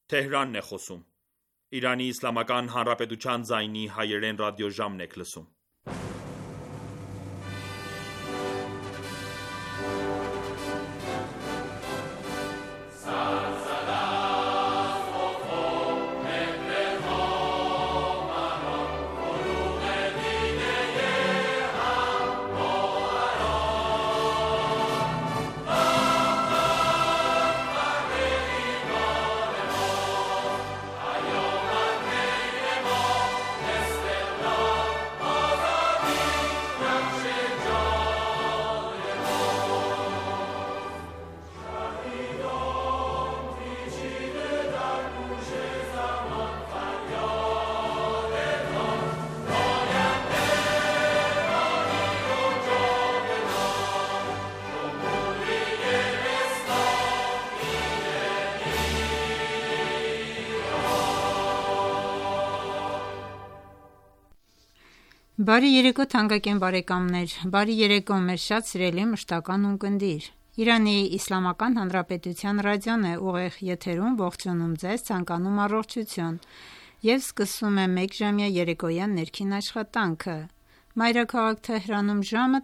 Թեհրանն է խոսում։ Իրանի Իսլամական Հանրապետության ձայնի հայերեն ռադիոժամն եք լսում։ Բարի երեկո թանկագին բարեկամներ, բարի երեկո մեր շատ սիրելի մշտական ունկնդիր։ Իրանի Իսլամական Հանրապետության ռադիոն է ուղիղ եթերում, ողջունում ձեզ, ցանկանում առողջություն եւ սկսում է 1 ժամյա երեկոյան ներքին աշխատանքը։ Մայրաքաղաք Թեհրանում ժամը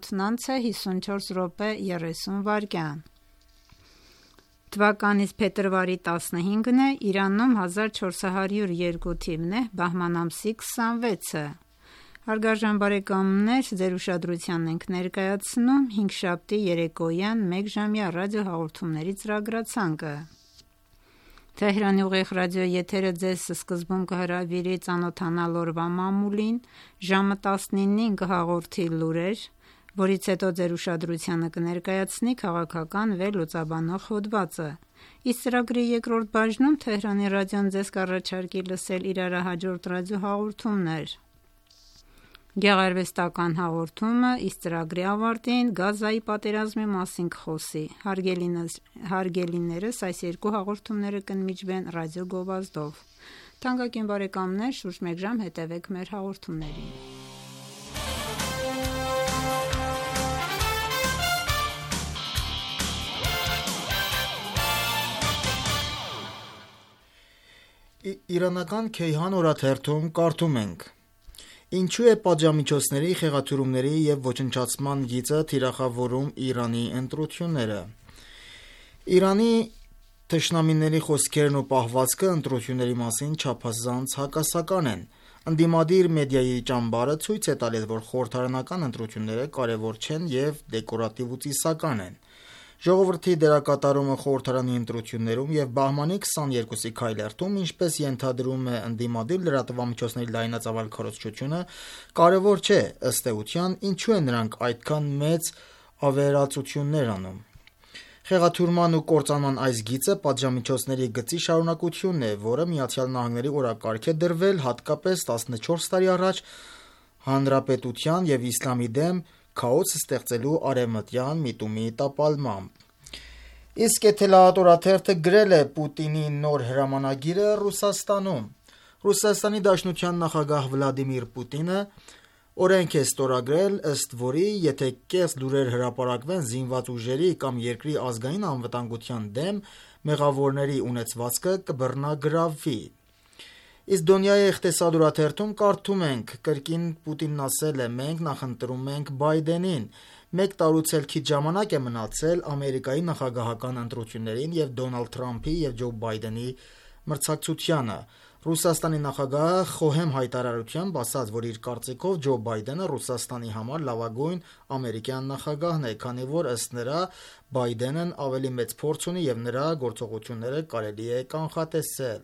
18:54:30 Թվականից փետրվարի 15-ն է, Իրանում 1402 թիվն է, բահման ամսի 26-ը։ Հարգարժան բարեկամներ, ձեր ուշադրությանն ենք ներկայացնում հինգշաբթի երեկոյան 1 ժամյա ռադիոհաղորդումների ծրագրացանկը։ Թեհրանի ուղիղ ռադիո եթերը ձեզ սկզբում կհրավիրի ծանոթանալ օրվա մամուլին, ժամը 19-ին կհաղորդի լուրեր, որից հետո ձեր ուշադրությանը կներկայացնի քաղաքական վերլուծաբանող հոդվածը։ Իսկ ծրագրի երկրորդ բաժնում Թեհրանի ռադիոն ձեզ կառաջարկի լսել իրարահաջորդ ռադիոհաղորդումներ։ Գեղարվեստական հաղորդումը, իսկ ծրագրի ավարտին Գազայի պատերազմի մասին կխոսի։ Հարգելիներս, այս երկու հաղորդումները կընդմիջվեն ռադիո գովազդով։ Թանկագին բարեկամներ, շուրջ 1 ժամ հետևեք մեր հաղորդումներին։ Իրանական Քեյհան օրաթերթում կարդում ենք. Ինչու է պատժամիջոցների, խեղաթյուրումների և ոչնչացման գիծը թիրախավորում Իրանի ընտրությունները։ Իրանի թշնամիների խոսքերն ու պահվածքը ընտրությունների մասին չափազանց հակասական են։ Ընդդիմադիր մեդիայի ճամբարը ցույց է տալիս, որ խորհրդարանական ընտրությունները կարևոր չեն և դեկորատիվ ու ծիսական են։ Ժողովրդի դերակատարումը խորհրդարանի ընտրություններում և բահմանի 22-ի քայլերթում, ինչպես ենթադրում է ընդդիմադիր լրատվամիջոցների լայնածավալ քարոզչությունը, կարևոր չէ, ըստ էության, ինչու են նրանք այդքան մեծ ավերածություններ անում։ Խեղաթյուրման ու կործանման այս գիծը պատժամիջոցների գծի շարունակությունն է, որը ԱՄՆ-ի օրակարգ է դրվել հատկապես 14 տարի առաջ հանրապետության և իսլամի դեմ քաոս ստեղծելու արևմտյան միտումի տապալմամբ։ Իսկ եթե «Լահատ» օրաթերթը գրել է Պուտինի նոր հրամանագիրը Ռուսաստանում։ Ռուսաստանի Դաշնության նախագահ Վլադիմիր Պուտինը օրենք է ստորագրել, ըստ որի, եթե կեղծ լուրեր հրապարակվեն զինված ուժերի կամ երկրի ազգային անվտանգության դեմ, մեղավորների ունեցվածքը կբռնագրավվի։ Իսկ Դոնյայի Էղտեսադ օրաթերթում կարդում ենք. կրկին Պուտինն ասել է. մենք նախընտրում ենք Բայդենին, 1 տարուց էլ քիչ ժամանակ է մնացել Ամերիկայի նախագահական ընտրություններին և Դոնալդ Թրամփի և Ջո Բայդենի մրցակցությանը։ Ռուսաստանի նախագահը խոհեմ հայտարարությամբ ասաց, որ իր կարծիքով Ջո Բայդենը Ռուսաստանի համար լավագույն ամերիկյան նախագահն է, քանի որ ըստ նրա Բայդենն ավելի մեծ փորձ ունի և նրա գործողությունները կարելի է կանխատեսել։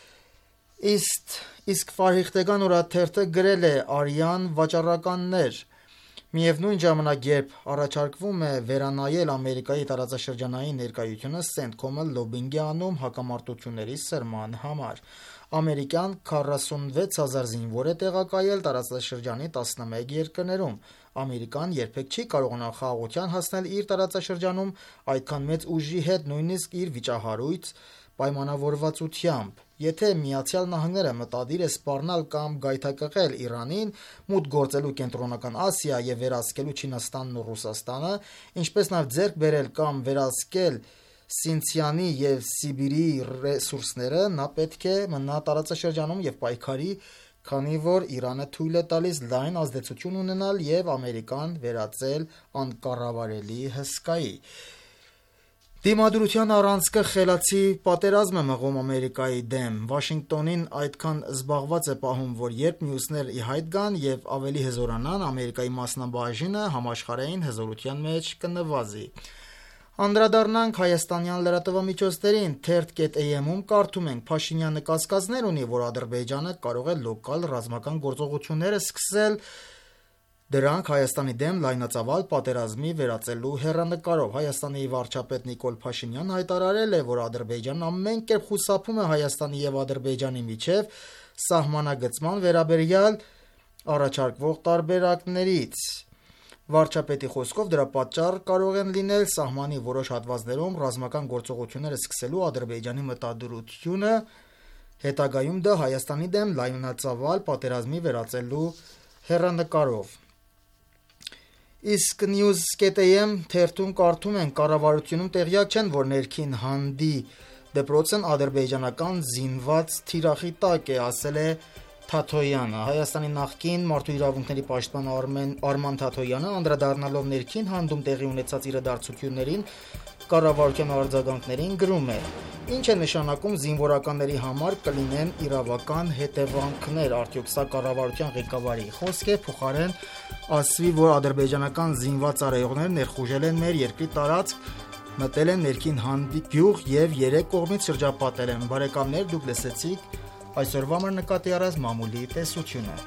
Իսկ Ֆարհիխտեգան օրաթերթը գրել է արյան վաճառականներ։ Միևնույն ժամանակ, երբ առաջարկվում է վերանայել Ամերիկայի տարածաշրջանային ներկայությունը, CENTCOM-ը լոբբինգ է անում հակամարտությունների սրման համար։ Ամերիկան 46,000 զինվոր է տեղակայել տարածաշրջանի 11 երկրներում։ Ամերիկան երբեք չի կարողանա խաղաղության հասնել իր տարածաշրջանում այդքան մեծ ուժի հետ, նույնիսկ իր վիճահարույց պայմանավորվածությամբ։ Եթե ԱՄՆ-ը մտադիր է սպառնալ կամ գայթակղել Իրանին, մուտք գործելու Կենտրոնական Ասիա և վերահսկելու Չինաստանն ու Ռուսաստանը, ինչպես նաև ձեռք բերել կամ վերահսկել Սինցիանի եւ Սիբիրի ռեսուրսները, նա պետք է մնա տարածաշրջանում եւ պայքարի, քանի որ Իրանը թույլ է տալիս լայն ազդեցություն ունենալ եւ Ամերիկան վերածել անկառավարելի հսկայի։ Դիմադրության առանցքը խելացի պատերազմ է մղում Ամերիկայի դեմ։ Վաշինգտոնին այդքան զբաղված է պահում, որ երբ մյուսներ ի հայտ գան եւ ավելի հզորանան, Ամերիկայի մասնաբաժինը համաշխարհային հզորության մեջ կնվազի։ Անդրադառնանք հայաստանյան լրատվամիջոցներին, թերթ.am-ում կարդում ենք. Փաշինյանը կասկածներ ունի, որ Ադրբեջանը կարող է լոկալ ռազմական գործողություններ սկսել, դրանք Հայաստանի դեմ լայնածավալ պատերազմի վերածելու հեռանկարով։ Հայաստանի վարչապետ Նիկոլ Փաշինյանն հայտարարել է, որ Ադրբեջանն ամեն կերպ խուսափում է Հայաստանի եւ Ադրբեջանի միջև սահմանագծման վերաբերյալ առաջարկվող տարբերակներից։ Վարչապետի խոսքով դրա պատճառ կարող են լինել սահմանի որոշ հատվածներում ռազմական գործողություններ սկսելու Ադրբեջանի մտադրությունը, հետագայում դա Հայաստանի դեմ լայնածավալ պատերազմի վերածելու հեռանկարով։ Իսկ news.am թերթում կարդում են. կառավարությունում տեղյակ չեն, որ ներքին հանդի դպրոցն ադրբեջանական զինված թիրախի տակ է, ասել է Թաթոյանը։ Հայաստանի նախկին մարդու իրավունքների պաշտպան Արման Թաթոյանը, անդրադառնալով ներքին հանդում տեղի ունեցած իրադարձություններին, կառավարության արձագանքներին գրում է. Ինչ է նշանակում զինվորականների համար կլինեն իրավական հետևանքներ, արդյոք սա կառավարության ղեկավարի խոսք է, փոխարեն ասվի, որ ադրբեջանական զինված ծառայողներ ներխուժել են մեր երկրի տարածք, մտել են ներքին հանդի գյուղ եւ 3 կողմից շրջապատել են։ Բարեկամներ, դուք լսեցիք այսօրվա մեր նկատի առած մամուլի տեսությունը։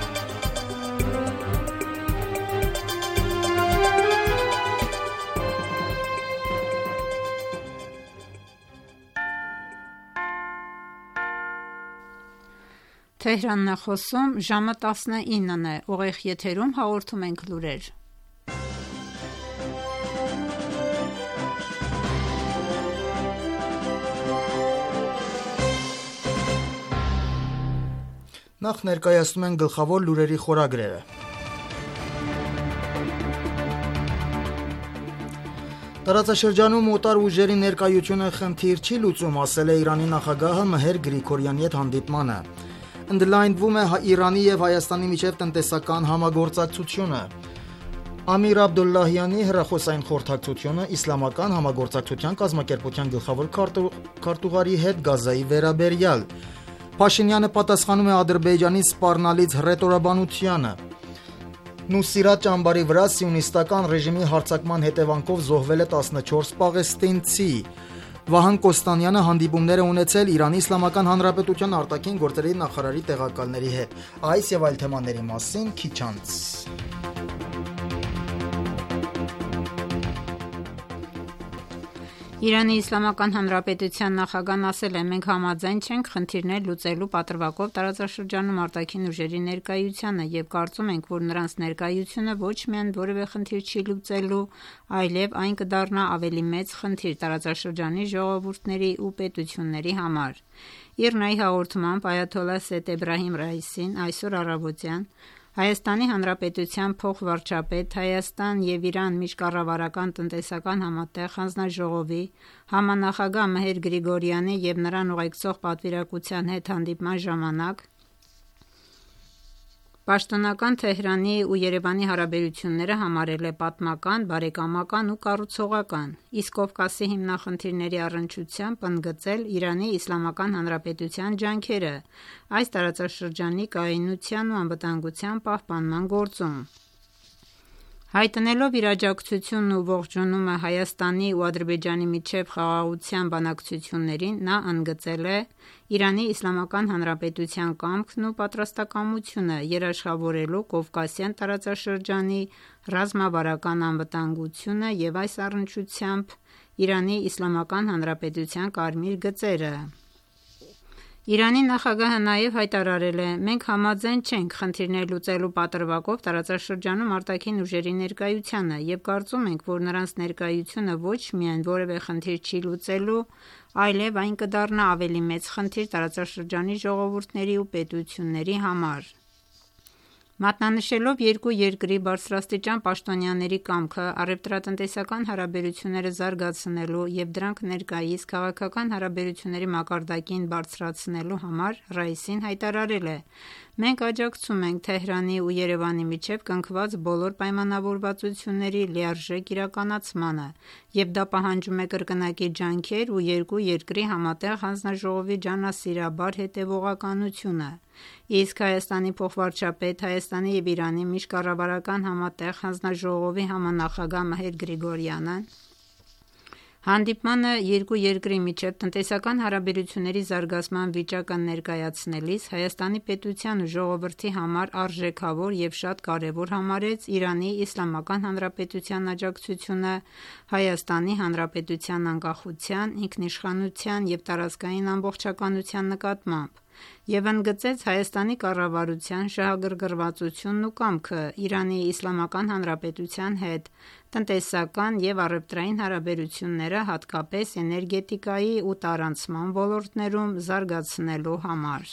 Թեհրանն է խոսում, ժամը 19-ն է, ուղիղ եթերում հաղորդում ենք լուրեր։ Նախ ներկայացնում են գլխավոր լուրերի խորագրերը։ Տարածաշրջանում օտար ուժերի ներկայությունը խնդիր չի լուծում, ասել է Իրանի նախագահը Մհեր Գրիգորյանի հետ հանդիպմանը։ Ընդլայնվում է Իրանի եւ Հայաստանի միջև տնտեսական համագործակցությունը։ Ամիր Աբդուլլահյանի հեռախոսային խորհրդակցությունը Իսլամական համագործակցության կազմակերպության գլխավոր քարտուղարի հետ Գազայի վերաբերյալ։ Փաշինյանը պատասխանում է Ադրբեջանի սպառնալից հռետորաբանությանը։ Նուսիրատ ճամբարի վրա սիոնիստական ռեժիմի հարձակման հետևանքով զոհվել է 14 պաղեստինցի։ Վահան Կոստանյանը հանդիպումներ է ունեցել Իրանի Իսլամական Հանրապետության արտաքին գործերի նախարարի տեղակալների հետ։ Այս եւ այլ թեմաների մասին քիչ անց։ Իրանի Իսլամական Հանրապետության նախագահն ասել է. մենք համաձայն չենք խնդիրներ լուծելու պատրվակով տարածաշրջանում արտաքին ուժերի ներկայությանը եւ կարծում ենք, որ նրանց ներկայությունը ոչ միայն որևէ խնդիր չի լուծելու, այլև այն կդառնա ավելի մեծ խնդիր տարածաշրջանի ժողովուրդների ու պետությունների համար։ Իրնայի հաղորդմամբ այաթոլլահ Սեյեդ Էբրահիմ Ռայիսին այսօր առավոտյան Հայաստանի Հանրապետության փոխվարչապետ, Հայաստան եւ Իրան միջկառավարական տնտեսական համատեղ հանձնաժողովի համանախագահ Մհեր Գրիգորյանի եւ նրան ուղեկցող պատվիրակության հետ հանդիպման ժամանակ պաշտոնական Թեհրանի ու Երևանի հարաբերությունները համարել է պատմական, բարեկամական ու կառուցողական, իսկ Կովկասի հիմնախնդիրների առնչությամբ ընդգծել Իրանի Իսլամական Հանրապետության ջանքերը այս տարածաշրջանի կայունության ու անվտանգության պահպանման գործում։ Հայտնելով իր աջակցությունն ու ողջունումը Հայաստանի ու Ադրբեջանի միջև խաղաղության բանակցություններին, նա ընդգծել է Իրանի Իսլամական Հանրապետության կամքն ու պատրաստակամությունը երաշխավորելու Կովկասյան տարածաշրջանի ռազմավարական անվտանգությունը եւ այս առնչությամբ Իրանի Իսլամական Հանրապետության կարմիր գծերը։ Իրանի նախագահը նաև հայտարարել է. մենք համաձայն չենք խնդիրներ լուծելու պատրվակով տարածաշրջանում արտաքին ուժերի ներկայությանը եւ կարծում ենք, որ նրանց ներկայությունը ոչ միայն որևէ խնդիր չի լուծելու, այլև այն կդառնա ավելի մեծ խնդիր տարածաշրջանի ժողովուրդների ու պետությունների համար։ Մատնանշելով երկու երկրի բարձրաստիճան պաշտոնյաների կամքը առևտրատնտեսական հարաբերությունները զարգացնելու և դրանք ներկայիս քաղաքական հարաբերությունների մակարդակին բարձրացնելու համար Ռայիսին հայտարարել է. «Մենք աջակցում ենք Թեհրանի ու Երևանի միջև կնքված բոլոր պայմանավորվածությունների լիարժեք իրականացմանը և դա պահանջում է կրկնակի ջանքեր ու երկու երկրի համատեղ հանձնաժողովի ջանասիրաբար հետևողականությունը»։ Իսկ Հայաստանի փոխվարչապետ, Հայաստանի և Իրանի միջկառավարական համատեղ հանձնաժողովի համանախագահ Մհեր Գրիգորյանը հանդիպմանը երկու երկրի միջև տնտեսական հարաբերությունների զարգացման վիճակը ներկայացնելիս Հայաստանի պետության ու ժողովրդի համար արժեքավոր և շատ կարևոր համարեց Իրանի Իսլամական Հանրապետության աջակցությունը Հայաստանի Հանրապետության անկախության, ինքնիշխանության և տարածքային ամբողջականության նկատմամբ և ընդգծեց Հայաստանի կառավարության շահագրգռվածությունն ու կամքը Իրանի Իսլամական Հանրապետության հետ տնտեսական և առևտրային հարաբերությունները հատկապես էներգետիկայի ու տարանցման ոլորտներում զարգացնելու համար։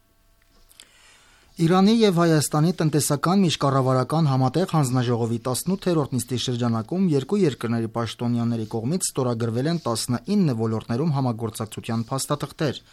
Իրանի և Հայաստանի տնտեսական միջկառավարական համատեղ հանձնաժողովի 18-րդ նիստի շրջանակում երկու երկրների պաշտոնյաների կողմից ստորագրվել են 19 ոլորտներում համագործակցության փաստաթղթեր։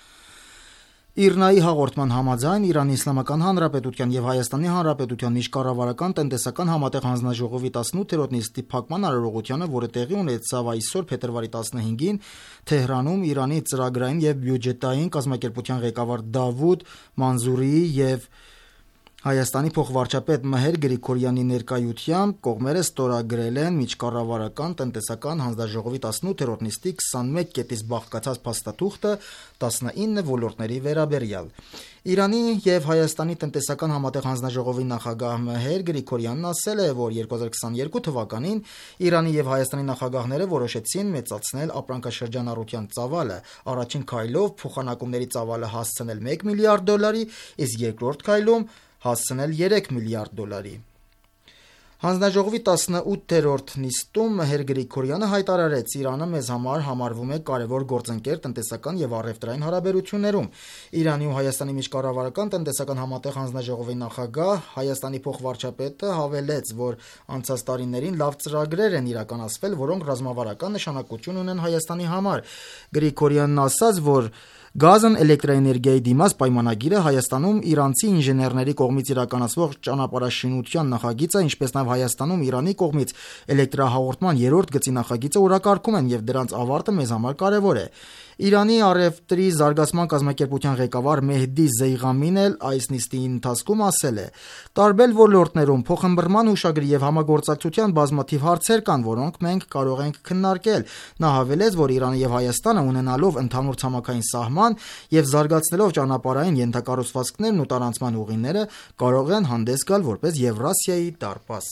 ԻՌՆԱ-ի հաղորդման համաձայն Իրանի Իսլամական Հանրապետության և Հայաստանի Հանրապետության միջկառավարական տնտեսական համատեղ հանձնաժողովի 18-րդ նիստի փակման արարողությանը, որը տեղի ունեցավ այսօր փետրվարի 15-ին Թեհրանում, Իրանի ծրագրային և բյուջետային կազմակերպության ղեկավար Դավուդ Մանզուրիի և Հայաստանի փոխվարչապետ Մհեր Գրիգորյանի ներկայությամբ կողմերը ստորագրել են միջկառավարական տնտեսական հանձնաժողովի 18-րդ նիստի 21 կետից բաղկացած փաստաթուղթը 19 ոլորտների վերաբերյալ։ Իրանի և Հայաստանի տնտեսական համատեղ հանձնաժողովի նախագահ Մհեր Գրիգորյանն ասել է, որ 2022 թվականին Իրանի և Հայաստանի նախագահները որոշեցին մեծացնել ապրանքաշրջանառության ծավալը, առաջին քայլով փոխանակումների ծավալը հասցնել $1 միլիարդ, իսկ երկրորդ քայլում հասցնել $3 միլիարդ։ Հանձնաժողովի 18-րդ նիստում Մհեր Գրիգորյանը հայտարարեց. «Իրանը մեզ համար համարվում է կարևոր գործընկեր տնտեսական և առևտրային հարաբերություններում»։ Իրանի ու Հայաստանի միջկառավարական տնտեսական համատեղ հանձնաժողովի նախագահ, Հայաստանի փոխվարչապետը հավելեց, որ անցած տարիներին լավ ծրագրեր են իրականացվել, որոնք ռազմավարական նշանակություն ունեն Հայաստանի համար։ Գրիգորյանն ասաց, որ Գազն էլեկտրաէներգիայի դիմաց պայմանագիրը Հայաստանում իրանցի ինժեներների կողմից իրականացվող ճանապարհաշինության նախագիծը, ինչպես նաև Հայաստանում Իրանի կողմից էլեկտրահաղորդման 3-րդ գծի նախագիծը օրակարգում են և դրանց ավարտը մեզ համար կարևոր է։ Իրանի առևտրի զարգացման կազմակերպության ղեկավար Մեհդի Զեյղամին էլ այս նիստի ընթացքում ասել է. «Տարբեր ոլորտներում փոխըմբռնման հուշագրի և համագործակցության բազմաթիվ հարցեր կան, որոնք մենք կարող ենք քննարկել»։ Նա հավելեց, որ Իրանը և Հայաստանը ունենալով ընդհանուր ցամաքային սահման և զարգացնելով ճանապարհային ենթակառուցվածքներն ու տարանցման ուղիները, կարող են հանդես գալ որպես Եվրասիայի դարպաս։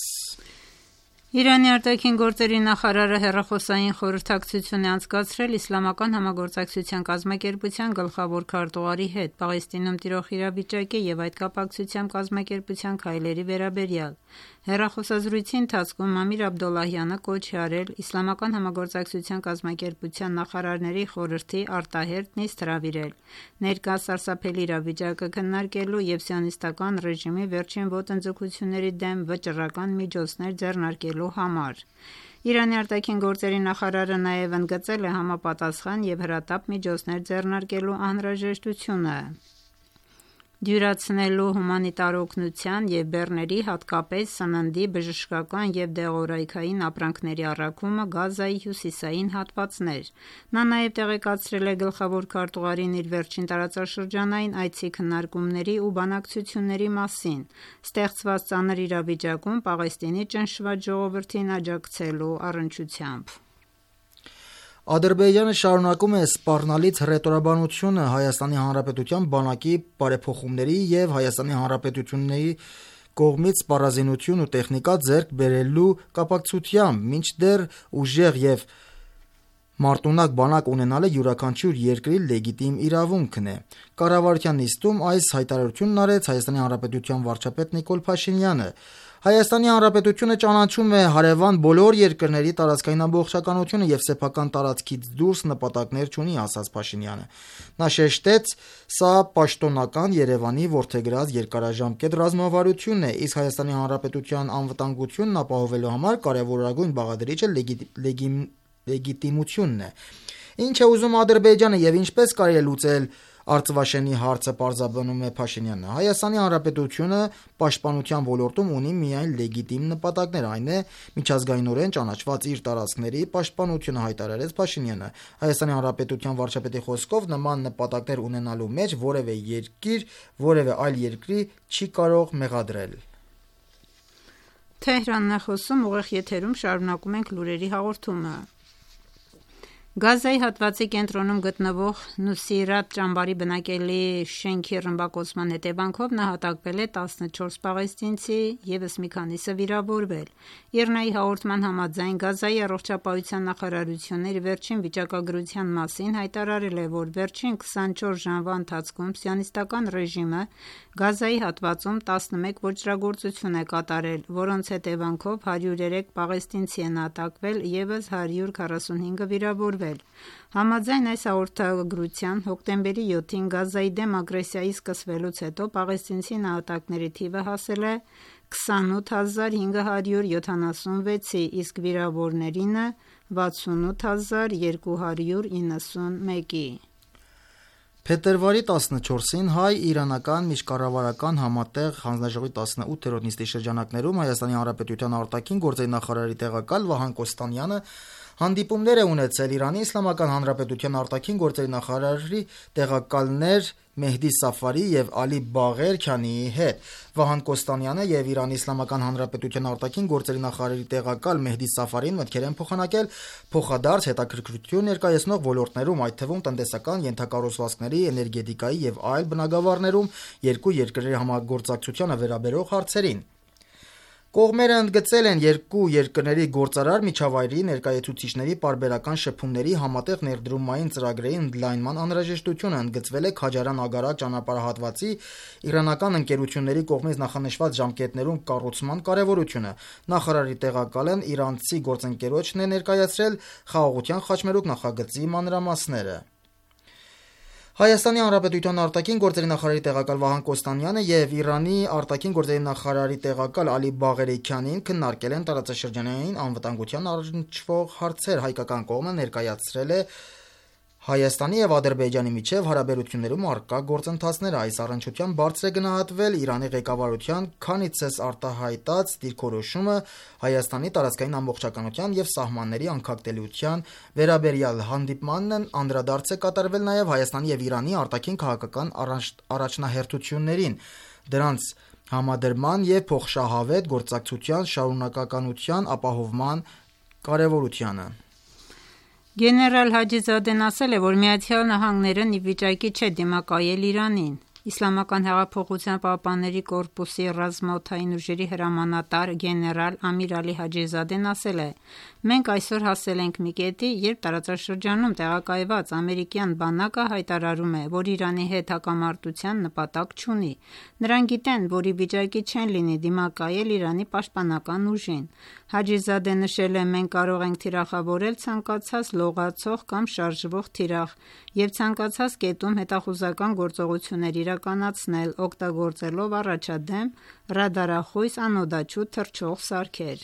Իրանի արտաքին գործերի նախարարը հեռախոսային խորհրդակցություն է անցկացրել Իսլամական համագործակցության կազմակերպության գլխավոր քարտուղարի հետ Պաղեստինում տիրող իրավիճակի և այդ կապակցությամբ կազմակերպության քայլերի վերաբերյալ։ Հեռախոսազրույցի ընթացքում Ամիր Աբդոլլահյանը կոչ է արել Իսլամական համագործակցության կազմակերպության նախարարների խորհրդի արտահերթ նիստ հրավիրել ներկա սարսափելի իրավիճակը քննարկելու և սիոնիստական ռեժիմի վերջին ոտնձգությունների դեմ վճռական միջոցներ ձեռնարկելու համար։ Իրանի արտաքին գործերի նախարարը նաև ընդգծել է համապատասխան և հրատապ միջոցներ ձեռնարկելու անհրաժեշտությունը դյուրացնելու հումանիտար օգնության և բեռների, հատկապես սննդի, բժշկական և դեղորայքային ապրանքների առաքումը Գազայի հյուսիսային հատվածներ։ Նա նաև տեղեկացրել է գլխավոր քարտուղարին իր վերջին տարածաշրջանային այցի քննարկումների ու բանակցությունների մասին՝ ստեղծված ծանր իրավիճակում Պաղեստինի ճնշված ժողովրդին աջակցելու առնչությամբ։ Ադրբեջանը շարունակում է սպառնալից հռետորաբանությունը Հայաստանի Հանրապետության բանակի բարեփոխումների և Հայաստանի Հանրապետությունների կողմից սպառազինություն ու տեխնիկա ձեռք բերելու կապակցությամբ, մինչդեռ ուժեղ և Մարտունակ բանակ ունենալը յուրաքանչյուր երկրի լեգիտիմ իրավունքն է։ Կառավարության նիստում այս հայտարարությունն արեց Հայաստանի Հանրապետության վարչապետ Նիկոլ Փաշինյանը։ Հայաստանի Հանրապետությունը ճանաչում է հարևան բոլոր երկրների տարածքային ամբողջականությունը եւ սեփական տարածքից դուրս նպատակներ չունի, ասաց Փաշինյանը։ Նա շեշտեց, սա պաշտոնական Երևանի որդեգրած երկարաժամկետ ռազմավարությունն է, իսկ Հայաստանի Հանրապետության անվտանգությունն ապահովելու համար կարևորագույն բաղադրիչը լեգիտիմությունն է։ Ինչ է ուզում Ադրբեջանը եւ ինչպես կարելի է լուծել Արցվաշենի հարցը, պարզաբանում է Փաշինյանը։ Հայաստանի Հանրապետությունը պաշտպանության ոլորտում ունի միայն լեգիտիմ նպատակներ, այն է միջազգայինորեն ճանաչված իր տարածքների պաշտպանությունը, հայտարարեց Փաշինյանը։ Հայաստանի Հանրապետության վարչապետի խոսքով նման նպատակներ ունենալու մեջ որևէ երկիր որևէ այլ երկրի չի կարող մեղադրել։ Թեհրանն է խոսում, ուղիղ եթերում շարունակում ենք լուրերի հաղորդումը։ Գազայի հատվածի կենտրոնում գտնվող Նուսիրատ ճամբարի բնակելի շենքի ռմբակոծման հետևանքով նահատակվել է 14 պաղեստինցի, ևս մի քանիսը վիրավորվել։ ԻՌՆԱ-ի հաղորդման համաձայն Գազայի առողջապահության նախարարությունն իր վերջին վիճակագրության մասին հայտարարել է, որ վերջին 24 ժամվա ընթացքում սիոնիստական ռեժիմը Գազայի հատվածում 11 ոճրագործություն է կատարել, որոնց հետևանքով 103 պաղեստինցի է նահատակվել, ևս 145-ը վիրավորվել։ Համաձայն այս հաղորդագրության հոկտեմբերի 7-ին Գազայի դեմ ագրեսիայի սկսվելուց հետո պաղեստինցի նահատակների թիվը հասել է 28576-ի, իսկ վիրավորներինը 68291-ի։ Փետրվարի 14-ին հայ-իրանական միջկառավարական համատեղ հանձնաժողովի 18-րդ նիստի շրջանակներում Հայաստանի Հանրապետության արտաքին գործերի նախարարի տեղակալ Վահան Կոստանյանը հանդիպումներ է ունեցել Իրանի Իսլամական Հանրապետության արտաքին գործերի նախարարի տեղակալներ Մեհդի Սաֆարի եւ Ալի Բաղեր Քանիի հետ։ Վահան Կոստանյանը եւ Իրանի Իսլամական Հանրապետության արտաքին գործերի նախարարի տեղակալ Մեհդի Սաֆարին մտքեր են փոխանակել փոխադարձ հետաքրքրություն ներկայացնող ոլորտներում, այդ թվում տնտեսական, ենթակառուցվածքների, էներգետիկայի եւ այլ բնագավառներում երկու երկրների համագործակցությանը վերաբերող հարցերին։ Կողմերը ընդգծել են երկու երկրների գործարար միջավայրի ներկայացուցիչների պարբերական շփումների համատեղ ներդրումային ծրագրերի ընդլայնման անհրաժեշտությունը, ընդգծվել է Քաջարան-Ագարակ ճանապարհահատվածի իրանական ընկերությունների կողմից նախանշված ժամկետներում կառուցման կարևորությունը։ Նախարարի տեղակալն իրանցի գործընկերոջն է ներկայացրել Խաղաղության խաչմերուկ նախագծի մանրամասները։ Հայաստանի Հանրապետության արտաքին գործերի նախարարի տեղակալ Վահան Կոստանյանը եւ Իրանի արտաքին գործերի նախարարի տեղակալ Ալի Բաղեր Քանին քննարկել են տարածաշրջանային անվտանգության առնչվող հարցեր։ Հայկական կողմը ներկայացրել է Հայաստանի եւ Ադրբեջանի միջև հարաբերություններում առկա գործընթացները։ Այս առնչությամբ բարձր է գնահատվել Իրանի ղեկավարության քանիցս արտահայտած դիրքորոշումը Հայաստանի տարածքային ամբողջականության եւ սահմանների անկախտելիության վերաբերյալ։ Հանդիպմանն անդրադարձ է կատարվել նաեւ Հայաստանի եւ Իրանի արտաքին քաղաքական առաջնահերթություններին, դրանց համադրման եւ փոխշահավետ գործակցության շարունակականության ապահովման կարեւորությանը։ Գեներալ Հաջիզադեն ասել է, որ Միացյալ Նահանգներն ի վիճակի չէ դիմակայել Իրանին։ Իսլամական հեղափոխության պահապանների կորպուսի ռազմաօդային ուժերի հրամանատար գեներալ Ամիր Ալի Հաջիզադեն ասել է. «Մենք այսօր հասել ենք մի կետի, երբ տարածաշրջանում տեղակայված ամերիկյան բանակը հայտարարում է, որ Իրանի հետ հակամարտության նպատակ չունի։ Նրանք գիտեն, որ ի վիճակի չեն լինի դիմակայել Իրանի պաշտպանական ուժին»։ Հաջիզադեն նշել է. «Մենք կարող ենք թիրախավորել ցանկացած լողացող կամ շարժվող թիրախ եւ ցանկացած կետում հետախուզական գործողություններ իրականացնել, օգտագործելով առաջադեմ ռադարախույս անօդաչու թռչող սարքեր»։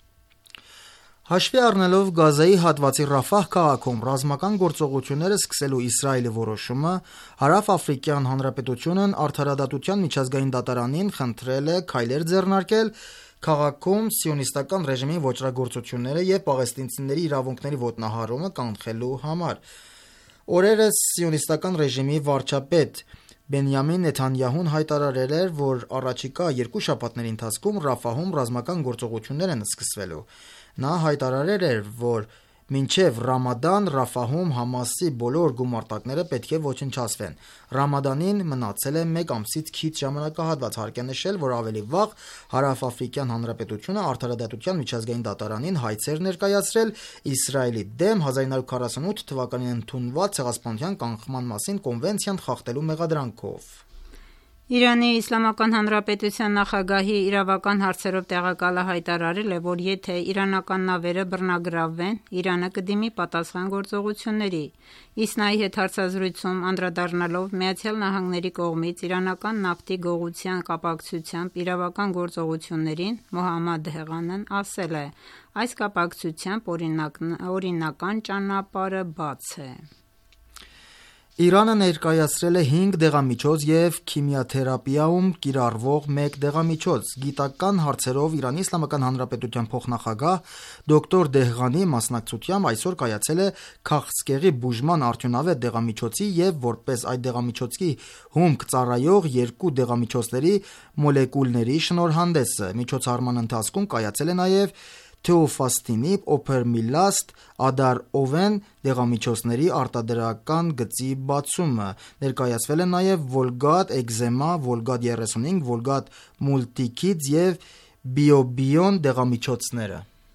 Հաշվի առնելով Գազայի հատվածի Ռաֆահ քաղաքում ռազմական գործողությունները սկսելու Իսրայելի որոշումը, Հարավ-Աֆրիկյան Հանրապետությունն Արդարադատության միջազգային դատարանին խնդրել է քայլեր ձեռնարկել քաղաքում սիոնիստական ռեժիմի ոճրագործությունները եւ պաղեստինցիների իրավունքների ոտնահարումը կանխելու համար։ Օրերս սիոնիստական ռեժիմի վարչապետ Բենյամին Նեթանյահուն հայտարարել էր, որ առաջիկա երկու շաբաթների ընթացքում Ռաֆահում ռազմական գործողություններ են սկսվելու։ Նա հայտարարել էր, որ Մինչև Ռամադան Ռաֆահում Համասի բոլոր գումարտակները պետք է ոչնչացվեն։ Ռամադանին մնացել է 1 ամսից քիչ ժամանակահատված։ Հարկ է նշել, որ ավելի վաղ Հարավաֆրիկյան Հանրապետությունը Արդարադատության միջազգային դատարանին հայցեր ներկայացրել Իսրայելի դեմ 1948 թվականին ընդունված ցեղասպանության կանխման մասին կոնվենցիան խախտելու մեղադրանքով։ Իրանի Իսլամական Հանրապետության նախագահի իրավական հարցերով տեղակալը հայտարարել է, որ եթե իրանական նավերը բռնագրավվեն, Իրանը կդիմի պատասխան գործողությունների։ Իսնայի հետ հարցազրույցում անդրադառնալով ԱՄՆ-ի կողմից իրանական նավթի գողության կապակցությամբ իրավական գործողություններին, Մոհամմադ Դեհղանն ասել է. այս կապակցությամբ օրինական ճանապարհը բաց է։ Իրանը ներկայացրել է 5 դեղամիջոց և քիմիաթերապիայում կիրառվող 1 դեղամիջոց։ Գիտական հարցերով Իրանի Իսլամական Հանրապետության փոխնախագահ դոկտոր Դեհղանի մասնակցությամբ այսօր կայացել է քաղցկեղի բուժման արդյունավետ դեղամիջոցի և որպես այդ դեղամիջոցի հումք ծառայող 2 դեղամիջոցների մոլեկուլների շնորհանդեսը։ Միջոցառման ընթացքում կայացել է նաև Թեոֆաստինի, Օփերմիլաստ, Ադար-Օվեն դեղամիջոցների արտադրական գծի բացումը։ Ներկայացվել են նաև Վոլգատ Էկզեմա, Վոլգատ 35, Վոլգատ Մուլտիքիդս և Բիոբիոն դեղամիջոցները։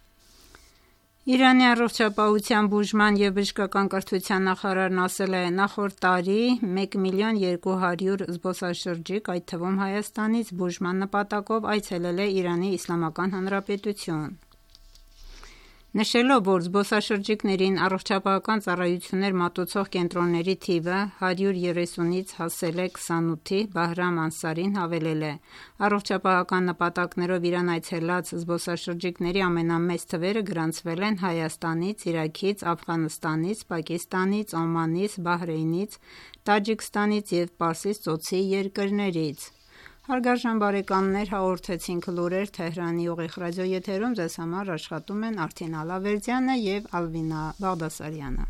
Իրանի առողջապահության բուժման և բժշկական կրթության նախարարն ասել է. նախորդ տարի 1,200,000 զբոսաշրջիկ, այդ թվում Հայաստանից, բուժման նպատակով այցելել է Իրանի Իսլամական Հանրապետություն։ Նշելով, որ զբոսաշրջիկներին առողջապահական ծառայություններ մատուցող կենտրոնների թիվը 130-ից հասել է 28-ի, Բահրամ Անսարին հավելել է. առողջապահական նպատակներով Իրան այցելած զբոսաշրջիկների ամենամեծ թվերը գրանցվել են Հայաստանից, Իրաքից, Աֆղանստանից, Պակիստանից, Օմանից, Բահրեյնից, Տաջիկստանից և Պարսից ծոցի երկրներից։ Հարգարժան բարեկամներ, հաղորդեցինք լուրեր Թեհրանի ուղիղ ռադիոեթերում, ձեզ համար աշխատում են Արթին Ալավերդյանը և Ալվինա Բաղդասարյանը։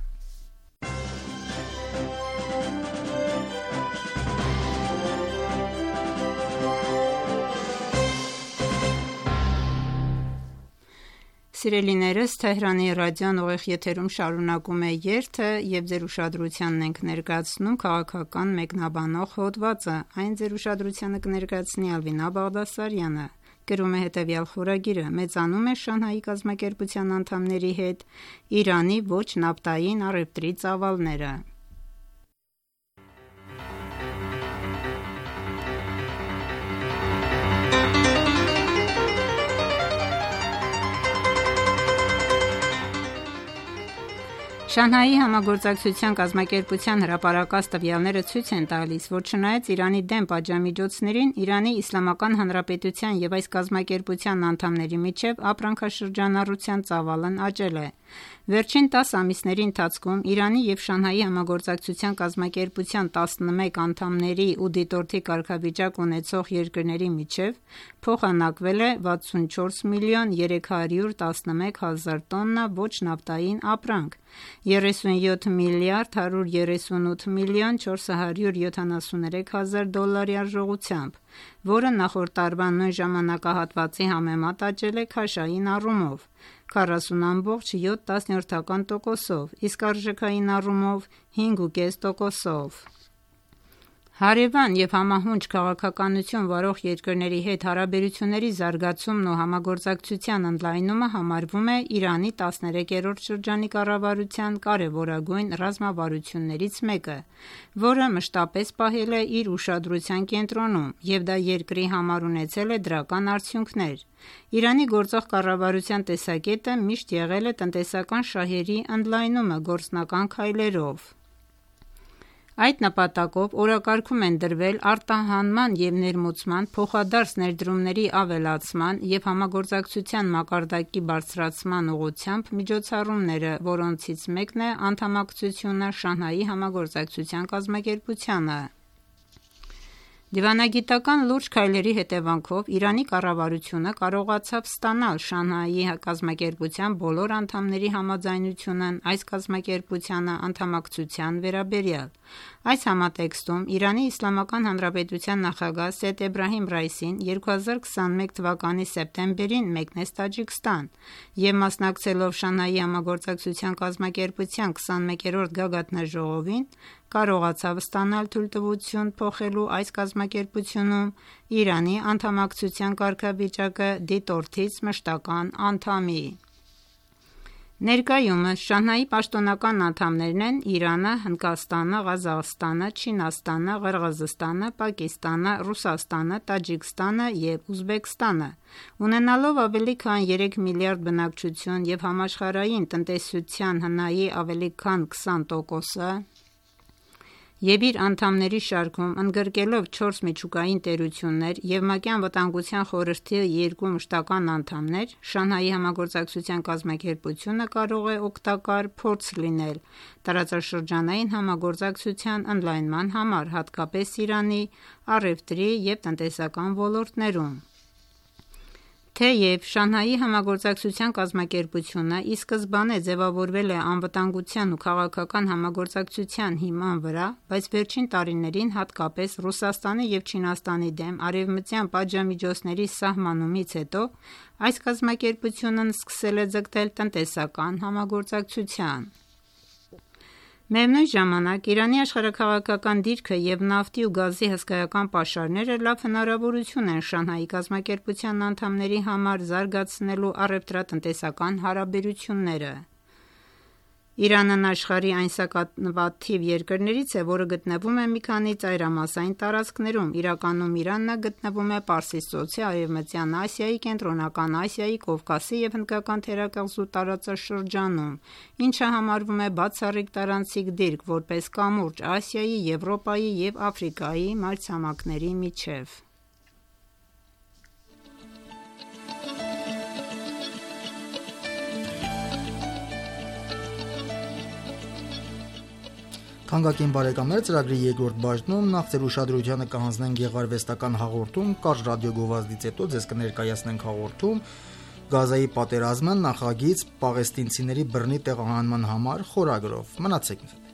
Սիրելիներս, Թեհրանի ռադիոն ուղիղ եթերում շարունակում է երթը և ձեր ուշադրությանն ենք ներկայացնում քաղաքական մեկնաբանող հոդվածը։ Այն ձեր ուշադրությանը կներկայացնի Ալվինա Բաղդասարյանը։ Գրում է հետևյալ խորագիրը. մեծանում է Շանհայի կազմակերպության անդամների հետ Իրանի ոչ նավթային առևտրի ծավալները։ Շանհայի համագործակցության կազմակերպության հրապարակած տվյալները ցույց են տալիս, որ չնայած Իրանի դեմ պատժամիջոցներին, Իրանի Իսլամական Հանրապետության և այս կազմակերպության անդամների միջև ապրանքաշրջանառության ծավալն աճել է։ Վերջին 10 ամիսների ընթացքում Իրանի և Շանհայի համագործակցության կազմակերպության 11 անդամների ու դիտորդի կարգավիճակ ունեցող երկրների միջև փոխանակվել է 64 միլիոն 311 հազար տոննա ոչ նավթային ապրանք, 37 միլիարդ 138 միլիոն 473 հազար դոլարի արժողությամբ, որը նախորդ տարվա նույն ժամանակահատվածի համեմատ աճել է քաշային առումով 40,7%-ով, իսկ արժեքային առումով 5,5%-ով։ Հարևան և համահունչ քաղաքականություն վարող երկրների հետ հարաբերությունների զարգացումն ու համագործակցության ընդլայնումը համարվում է Իրանի 13-րդ շրջանի կառավարության կարևորագույն ռազմավարություններից մեկը, որը մշտապես պահել է իր ուշադրության կենտրոնում, և դա երկրի համար ունեցել է դրական արդյունքներ։ Իրանի գործող կառավարության տեսակետը միշտ եղել է տնտեսական շահերի ընդլայնումը գործնական քայլերով։ Այդ նպատակով օրակարգում են դրվել արտահանման և ներմուծման, փոխադարձ ներդրումների ավելացման և համագործակցության մակարդակի բարձրացման ուղղությամբ միջոցառումները, որոնցից մեկն է անդամակցությունը Շանհայի համագործակցության կազմակերպությանը։ Դիվանագիտական լուրջ քայլերի հետևանքով Իրանի կառավարությունը կարողացավ ստանալ Շանհայի կազմակերպության բոլոր անդամների համաձայնությունն այս կազմակերպությանը անդամակցության վերաբերյալ։ Այս համատեքստում Իրանի Իսլամական Հանրապետության նախագահ Սեյեդ Էբրահիմ Ռայիսին 2021 թվականի սեպտեմբերին մեկնեց Տաջիկստան և մասնակցելով Շանհայի համագործակցության կազմակերպության 21-րդ գագաթնաժողովին, կարողացավ ստանալ թույլտվություն փոխելու այս կազմակերպությունում Իրանի անդամակցության կարգավիճակը դիտորդից մշտական անդամի։ Ներկայումս Շանհայի պաշտոնական անդամներն են Իրանը, Հնդկաստանը, Ղազախստանը, Չինաստանը, Ղրղըզստանը, Պակիստանը, Ռուսաստանը, Տաջիկստանը և Ուզբեկստանը։ Ունենալով ավելի քան 3 միլիարդ բնակչություն և համաշխարհային տնտեսության հնայի ավելի քան 20%-ը և իր անդամների շարքում ընդգրկելով 4 միջուկային տերություններ և ՄԱԿ-ի 2 մշտական անդամներ, Շանհայի համագործակցության կազմակերպությունը կարող է օգտակար փորձ լինել տարածաշրջանային համագործակցության ընդլայնման համար, հատկապես Իրանի առևտրի և տնտեսական ոլորտներում։ Թեև Շանհայի համագործակցության կազմակերպությունը ի սկզբանե ձևավորվել է անվտանգության ու քաղաքական համագործակցության հիման վրա, բայց վերջին տարիներին, հատկապես Ռուսաստանի և Չինաստանի դեմ արևմտյան պատժամիջոցների սահմանումից հետո, այս կազմակերպությունն սկսել է ձգտել տնտեսական համագործակցության։ Միևնույն ժամանակ, Իրանի աշխարհաքաղաքական դիրքը և նավթի ու գազի հսկայական պաշարները լավ հնարավորություն են Շանհայի կազմակերպության անդամների համար զարգացնելու առևտրատնտեսական հարաբերությունները։ Իրանն աշխարհի այն սակավաթիվ երկրներից է, որը գտնվում է մի քանի ծայրամասային տարածքներում, իրականում Իրանն գտնվում է Պարսից ծոցի, Արևմտյան Ասիայի, Կենտրոնական Ասիայի, Կովկասի և Հնդկական թերակղզու տարածաշրջանում, ինչը համարվում է բացառիկ տարանցիկ դիրք որպես կամուրջ Ասիայի, Եվրոպայի և Աֆրիկայի մայրցամաքների միջև։ Թանկագին բարեկամներ, ծրագրի երկրորդ բաժնում նախ ձեր ուշադրությանը կհանձնենք գեղարվեստական հաղորդում, կարճ ռադիոգովազդից հետո ձեզ կներկայացնենք հաղորդում Գազայի պատերազմը նախագիծ պաղեստինցիների բռնի տեղահանման համար խորագրով։ Մնացեք մեզ հետ։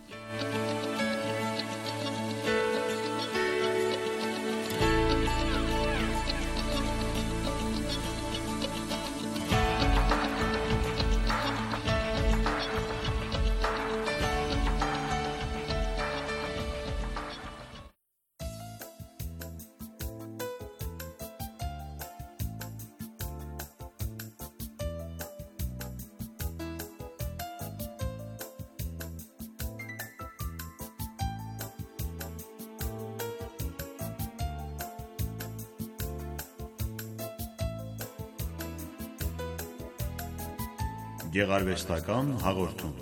Գեղարվեստական հաղորդում։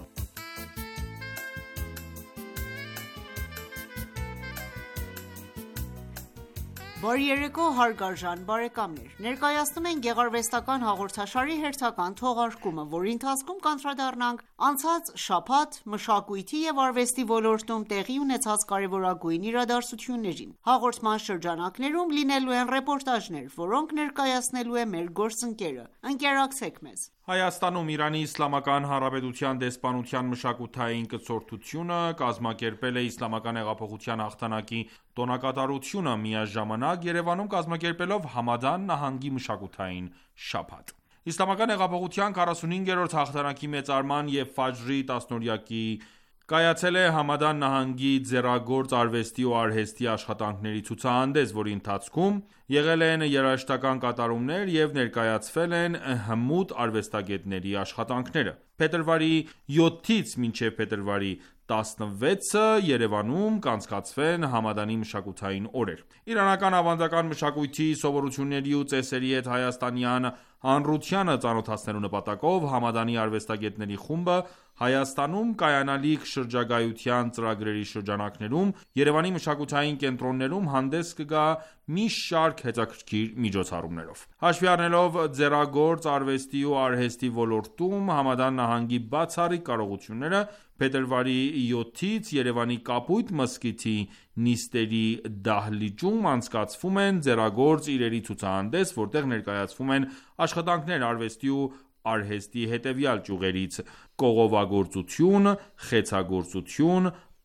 Բարի երեկո հարգարժան բարեկամներ։ Ներկայացնում ենք գեղարվեստական հաղորդաշարի հերթական թողարկումը, որի ընթացքում կանդրադառնանք անցած շաբաթ մշակույթի և արվեստի ոլորտում տեղի ունեցած կարևորագույն իրադարձություններին։ Հաղորդման շրջանակներում լինելու են ռեպորտաժներ, որոնք ներկայացնելու է մեր գործընկերը։ Ընկերակցեք մեզ։ Հայաստանում Իրանի Իսլամական Հանրապետության դեսպանության մշակութային կցորդությունը կազմակերպել է Իսլամական հեղափոխության հաղթանակի տոնակատարությունը, միաժամանակ Երևանում կազմակերպելով Համադան նահանգի մշակութային շաբաթ։ Իսլամական հեղափոխության 45-րդ հաղթանակի մեծարման և Ֆաջրի 10-օրյակի կայացել է Համադան նահանգի ձեռագործ արվեստի ու արհեստի աշխատանքների ցուցահանդես, որի ընթացքում եղել են երաժշտական կատարումներ և ներկայացվել են հմուտ արվեստագետների աշխատանքները։ Փետրվարի 7-ից մինչև փետրվարի 16-ը Երևանում կանցկացվեն Համադանի մշակութային օրեր։ Իրանական ավանդական մշակույթի, սովորությունների ու ծեսերի հետ հայաստանյան հանրությանը ծանոթացնելու նպատակով Համադանի արվեստագետների խումբը Հայաստանում կայանալիք շրջագայության ծրագրերի շրջանակներում Երևանի մշակութային կենտրոններում հանդես կգա մի շարք հետաքրքիր միջոցառումներով։ Հաշվի առնելով ձեռագործ արվեստի ու արհեստի ոլորտում Համադան նահանգի բացառիկ կարողությունները, փետրվարի 7-ից Երևանի Կապույտ մզկիթի նիստերի դահլիճում անցկացվում են ձեռագործ իրերի ցուցահանդես, որտեղ ներկայացվում են աշխատանքներ արվեստի ու արհեստի հետևյալ ճյուղերից՝ կողովագործություն, խեցագործություն,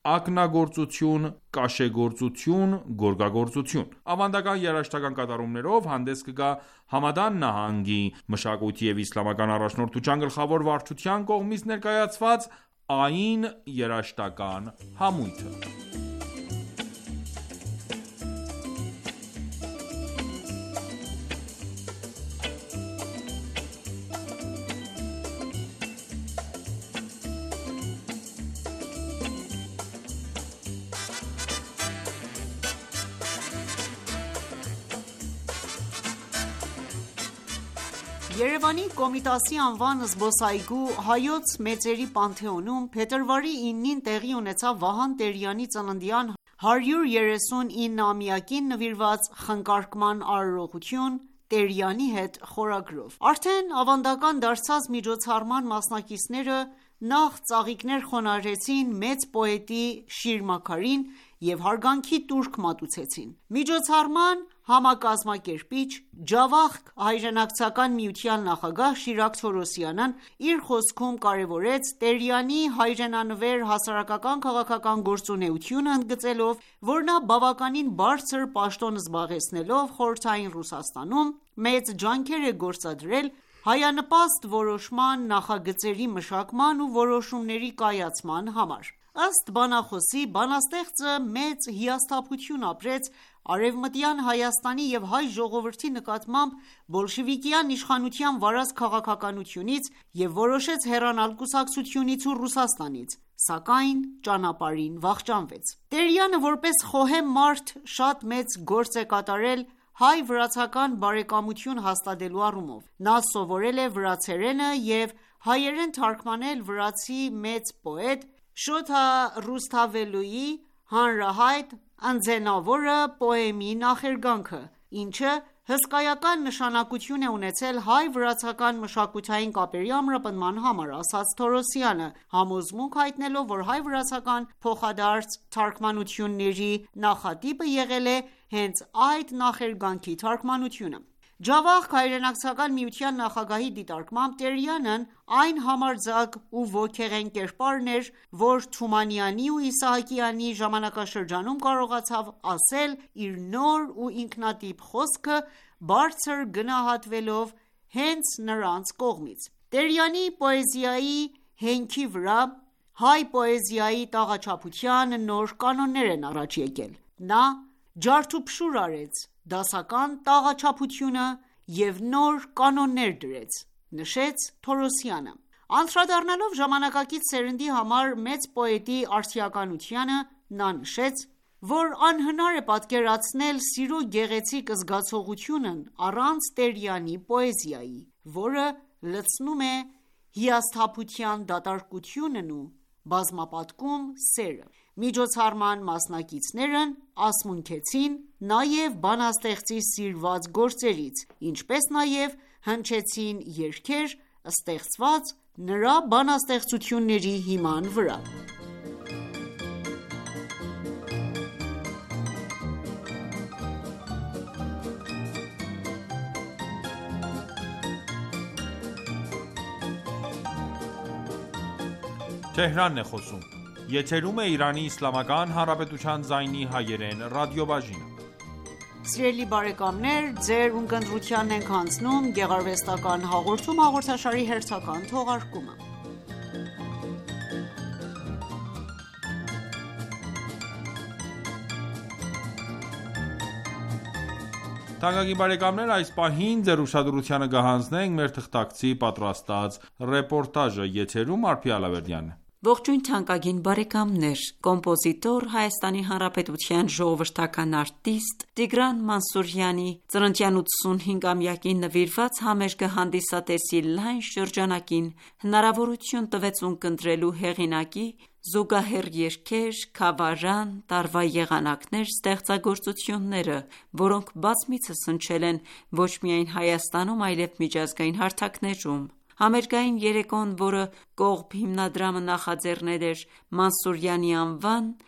ակնագործություն, կաշեգործություն, գորգագործություն։ Ավանդական երաժշտական կատարումներով հանդես կգա Համադան նահանգի մշակույթի և իսլամական առաջնորդության գլխավոր վարչության կողմից ներկայացված Այն երաժշտական համույթը։ Երևանի Կոմիտասի անվան զբոսայգու հայոց մեծերի պանթեոնում փետրվարի 9-ին տեղի ունեցավ Վահան Տերյանի ծննդյան 139-ամյակին նվիրված խնկարկման արարողություն Տերյանի հետ խորագրով։ Արդեն ավանդական դարձած միջոցառման մասնակիցները նախ ծաղիկներ խոնարհեցին մեծ պոետի շիրմաքարին և հարգանքի տուրք մատուցեցին։ Միջոցառման համակազմակերպիչ, Ջավախք հայրենակցական միության նախագահ Շիրակ Թորոսյանն իր խոսքում կարևորեց Տերյանի հայրենանվեր հասարակական քաղաքական գործունեությունը, ընդգծելով, որ նա բավականին բարձր պաշտոն զբաղեցնելով Խորհրդային Ռուսաստանում մեծ ջանքեր է գործադրել հայանպաստ որոշման նախագծերի մշակման ու որոշումների կայացման համար։ Ըստ բանախոսի, բանաստեղծը մեծ հիասթափություն ապրեց Արևմտյան Հայաստանի և հայ ժողովրդի նկատմամբ բոլշևիկյան իշխանության վարած քաղաքականությունից և որոշեց հեռանալ կուսակցությունից ու Ռուսաստանից, սակայն ճանապարհին վախճանվեց։ Տերյանը որպես խոհեմ մարդ շատ մեծ գործ է կատարել հայ-վրացական բարեկամություն հաստատելու առումով։ Նա սովորել է վրացերենը և հայերեն թարգմանել վրացի մեծ պոետ Շոթա Ռուսթավելուի հանրահայտ «Ընձենավորը» պոեմի նախերգանքը, ինչը հսկայական նշանակություն է ունեցել հայ-վրացական մշակութային կապերի ամրապնդման համար, ասաց Թորոսյանը, համոզմունք հայտնելով, որ հայ-վրացական փոխադարձ թարգմանությունների նախատիպը եղել է հենց այդ նախերգանքի թարգմանությունը։ Ջավախք հայրենակցական միության նախագահի դիտարկմամբ Տերյանն այն համարձակ ու ոգեղեն կերպարն էր, որ Թումանյանի ու Իսահակյանի ժամանակաշրջանում կարողացավ ասել իր նոր ու ինքնատիպ խոսքը բարձր գնահատվելով հենց նրանց կողմից։ Տերյանի պոեզիայի հենքի վրա հայ պոեզիայի տաղաչափության նոր կանոններ են առաջ եկել։ Նա ջարդուփշուր արեց դասական տաղաչափությունը և նոր կանոններ դրեց, նշեց Թորոսյանը։ Անդրադառնալով ժամանակակից սերնդի համար մեծ պոետի արդիականությանը, նա նշեց, որ անհնար է պատկերացնել սիրո գեղեցիկ զգացողությունն առանց Տերյանի պոեզիայի, որը լցնում է հիասթափության դատարկությունն ու բազմապատկում սերը։ Միջոցառման մասնակիցներն ասմունքեցին նաև բանաստեղծի սիրված գործերից, ինչպես նաև հնչեցին երգեր, ստեղծված նրա բանաստեղծությունների հիման վրա։ Թանկագին բարեկամներ, այս պահին ձեր ուշադրությանը կհանձնենք մեր թղթակցի պատրաստած ռեպորտաժը, եթերում Արփի Ալավերդյանն է։ Ողջույն թանկագին բարեկամներ, կոմպոզիտոր, Հայաստանի Հանրապետության ժողովրդական արտիստ Տիգրան Մանսուրյանի ծննդյան 85-ամյակին նվիրված համերգը հանդիսատեսի լայն շրջանակին հնարավորություն տվեց ունկնդրելու հեղինակի զուգահեռ երգեր, քավարան, տարվա եղանակներ ստեղծագործությունները, որոնք բազմիցս հնչել են ոչ միայն Հայաստանում, այլև միջազգային հարթակներում։ Համերգային երեկոն, որը կողբ հիմնադրամը նախաձեռնել էր Մանսուրյանի անվան,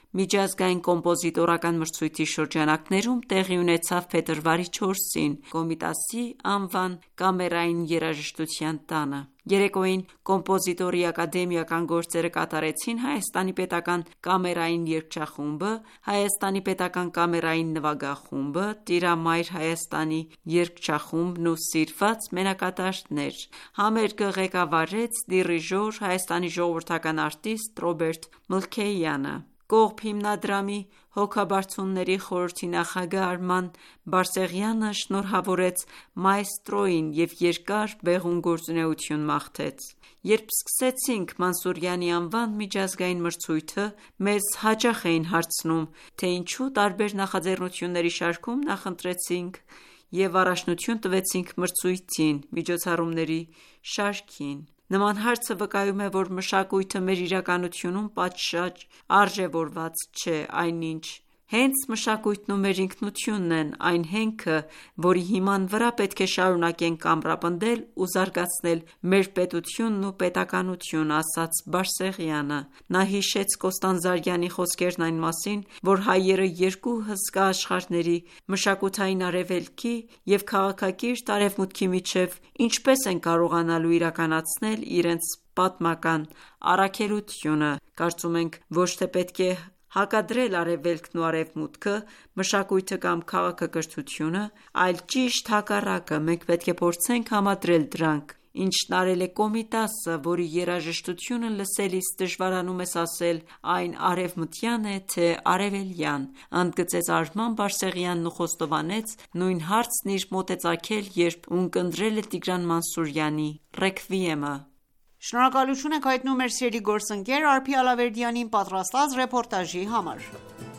Միջազգային կոմպոզիտորական մրցույթի շրջանակներում տեղի ունեցավ փետրվարի 4-ին Կոմիտասի անվան կամերային երաժշտության տանը։ Երեկոյին կոմպոզիտորի ակադեմիական գործերը կատարեցին Հայաստանի պետական կամերային երգչախումբը, Հայաստանի պետական կամերային նվագախումբը, Տիրամայր Հայաստանի երգչախումբն ու սիրված մենակատարներ։ Համերգը ղեկավարեց դիրիժոր, Հայաստանի ժողովրդական արտիստ Ռոբերտ Մլքեյանը։ Կողբ հիմնադրամի հոգաբարձությունների խորհրդի նախագահ Արման Բարսեղյանը շնորհավորեց մայստրոյին և երկար բեղուն գործունեություն մաղթեց։ Երբ սկսեցինք Մանսուրյանի անվան միջազգային մրցույթը, մեզ հաճախ էին հարցնում, թե ինչու տարբեր նախաձեռնությունների շարքում նախընտրեցինք և առաջնություն տվեցինք մրցույթին, միջոցառումների շարքին։ Նման հարցը վկայում է, որ մշակույթը մեր իրականությունում պատշաճ արժևորված չէ, այնինչ հենց մշակույթն ու մեր ինքնությունն են այն հենքը, որի հիման վրա պետք է շարունակենք ամրապնդել ու զարգացնել մեր պետությունն ու պետականությունը, ասաց Բարսեղյանը։ Նա հիշեց Կոստանդզարյանի խոսքերն այն մասին, որ հայերը երկու հսկա աշխարհների՝ մշակութային արևելքի և քաղաքակիրթ արևմուտքի միջև ինչպես են կարողանալու իրականացնել իրենց պատմական առաքելությունը։ Կարծում ենք, ոչ թե պետք է հակադրել արևելքն ու արևմուտքը, մշակույթը կամ քաղաքակրթությունը, այլ ճիշտ հակառակը, մենք պետք է փորձենք համադրել դրանք։ Ինչն արել է Կոմիտասը, որի երաժշտությունը լսելիս դժվարանում ես ասել այն արևմտյան է, թե արևելյան, ընդգծեց Արման Բարսեղյանն ու խոստովանեց նույն հարցն իր մոտ է ծագել, երբ ունկնդրել է Տիգրան Մանսուրյանի ռեքվիեմը։ Շնորհակալություն ենք հայտնում մեր սիրելի գործընկեր Արփի Ալավերդյանին պատրաստած ռեպորտաժի համար։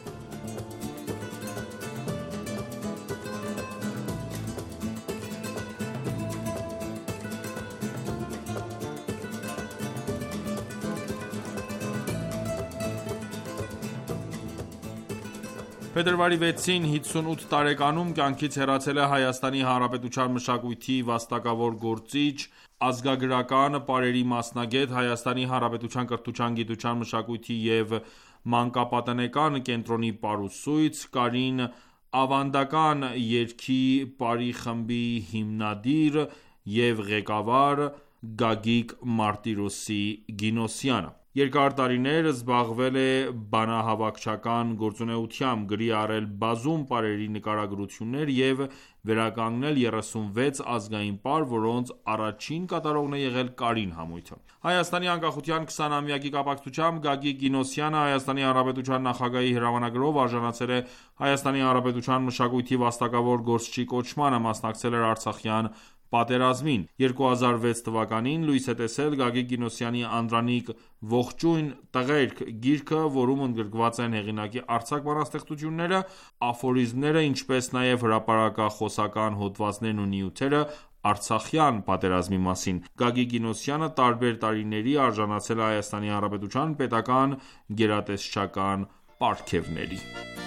Փետրվարի 6-ին 58 տարեկանում կյանքից հեռացել է Հայաստանի Հանրապետության մշակույթի վաստակավոր գործիչ, ազգագրական պարերի մասնագետ, Հայաստանի Հանրապետության կրթության, գիտության, մշակույթի և մանկապատանեկան կենտրոնի պարուսույց, Կարին ավանդական երգի պարի խմբի հիմնադիր և ղեկավար Գագիկ Մարտիրոսի Գինոսյանը։ Երկար տարիներ զբաղվել է բանահավաքչական գործունեությամբ, գրի առել բազում պարերի նկարագրություններ և վերականգնել 36 ազգային պար, որոնց առաջին կատարողն է եղել Կարին համույթը։ Հայաստանի անկախության 20-ամյակի կապակցությամբ Գագիկ Գինոսյանը Հայաստանի Հանրապետության նախագահի հրամանագրով արժանացել է Հայաստանի Հանրապետության մշակույթի վաստակավոր գործչի կոչմանը, մասնակցել էր Արցախյան պատերազմին։ 2006 թվականին լույս է տեսել Գագիկ Գինոսյանի «Անդրանիկ ողջույն տղերք» գիրքը, որում ընդգրկված են հեղինակի արձակ բանաստեղծությունները, աֆորիզմները, ինչպես նաև հրապարակախոսական հոդվածներն ու նյութերը Արցախյան պատերազմի մասին։ Գագիկ Գինոսյանը տարբեր տարիների արժանացել է Հայաստանի Հանրապետության պետական գերատեսչական պարգևների։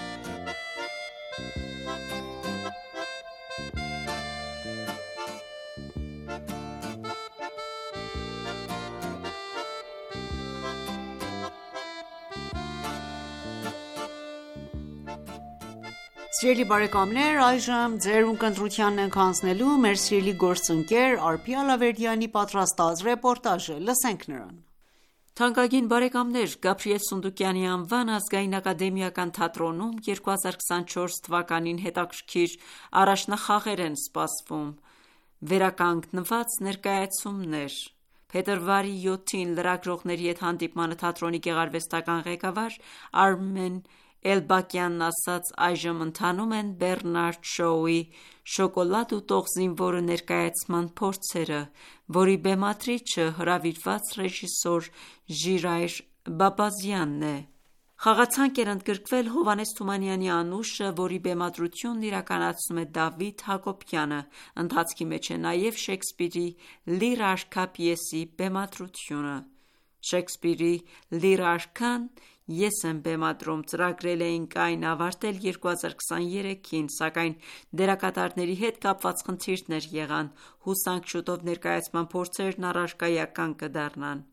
Սիրելի բարեկամներ, այժմ ձեր ունկնդրությանն ենք հանձնելու մեր սիրելի գործընկեր Արփի Ալավերդյանի պատրաստած ռեպորտաժը։ Լսենք նրան։ Թանկագին բարեկամներ, Գաբրիել Սունդուկյանի անվան ազգային ակադեմիական թատրոնում 2024 թվականին հետաքրքիր առաջնախաղեր են սպասվում։ Վերականգնված ներկայացումներ։ Փետրվարի 7-ին լրագրողների հետ հանդիպմանը թատրոնի գեղարվեստական ղեկավար Արմեն Էլբակյանն ասաց. այժմ ընթանում են Բեռնարդ Շոուի «Շոկոլադ ու տող զինվորը» ներկայացման փորձերը, որի բեմադրիչը հրավիրված ռեժիսոր Ժիրայր Բաբազյանն է։ Խաղացանկ էր ընդգրկվել Հովհաննես Թումանյանի «Անուշը», որի բեմադրությունն իրականացնում է Դավիթ Հակոբյանը։ Ընթացքի մեջ է նաև Շեքսպիրի «Լիր արքա» պիեսի բեմադրությունը։ Շեքսպիրի «Լիր արքան» ես եմ բեմադրում ծրագրել էինք այն ավարտել 2023-ին, սակայն դերակատարների հետ կապված խնդիրներ եղան, հուսանք շուտով ներկայացման փորձերն առարկայական կդառնան։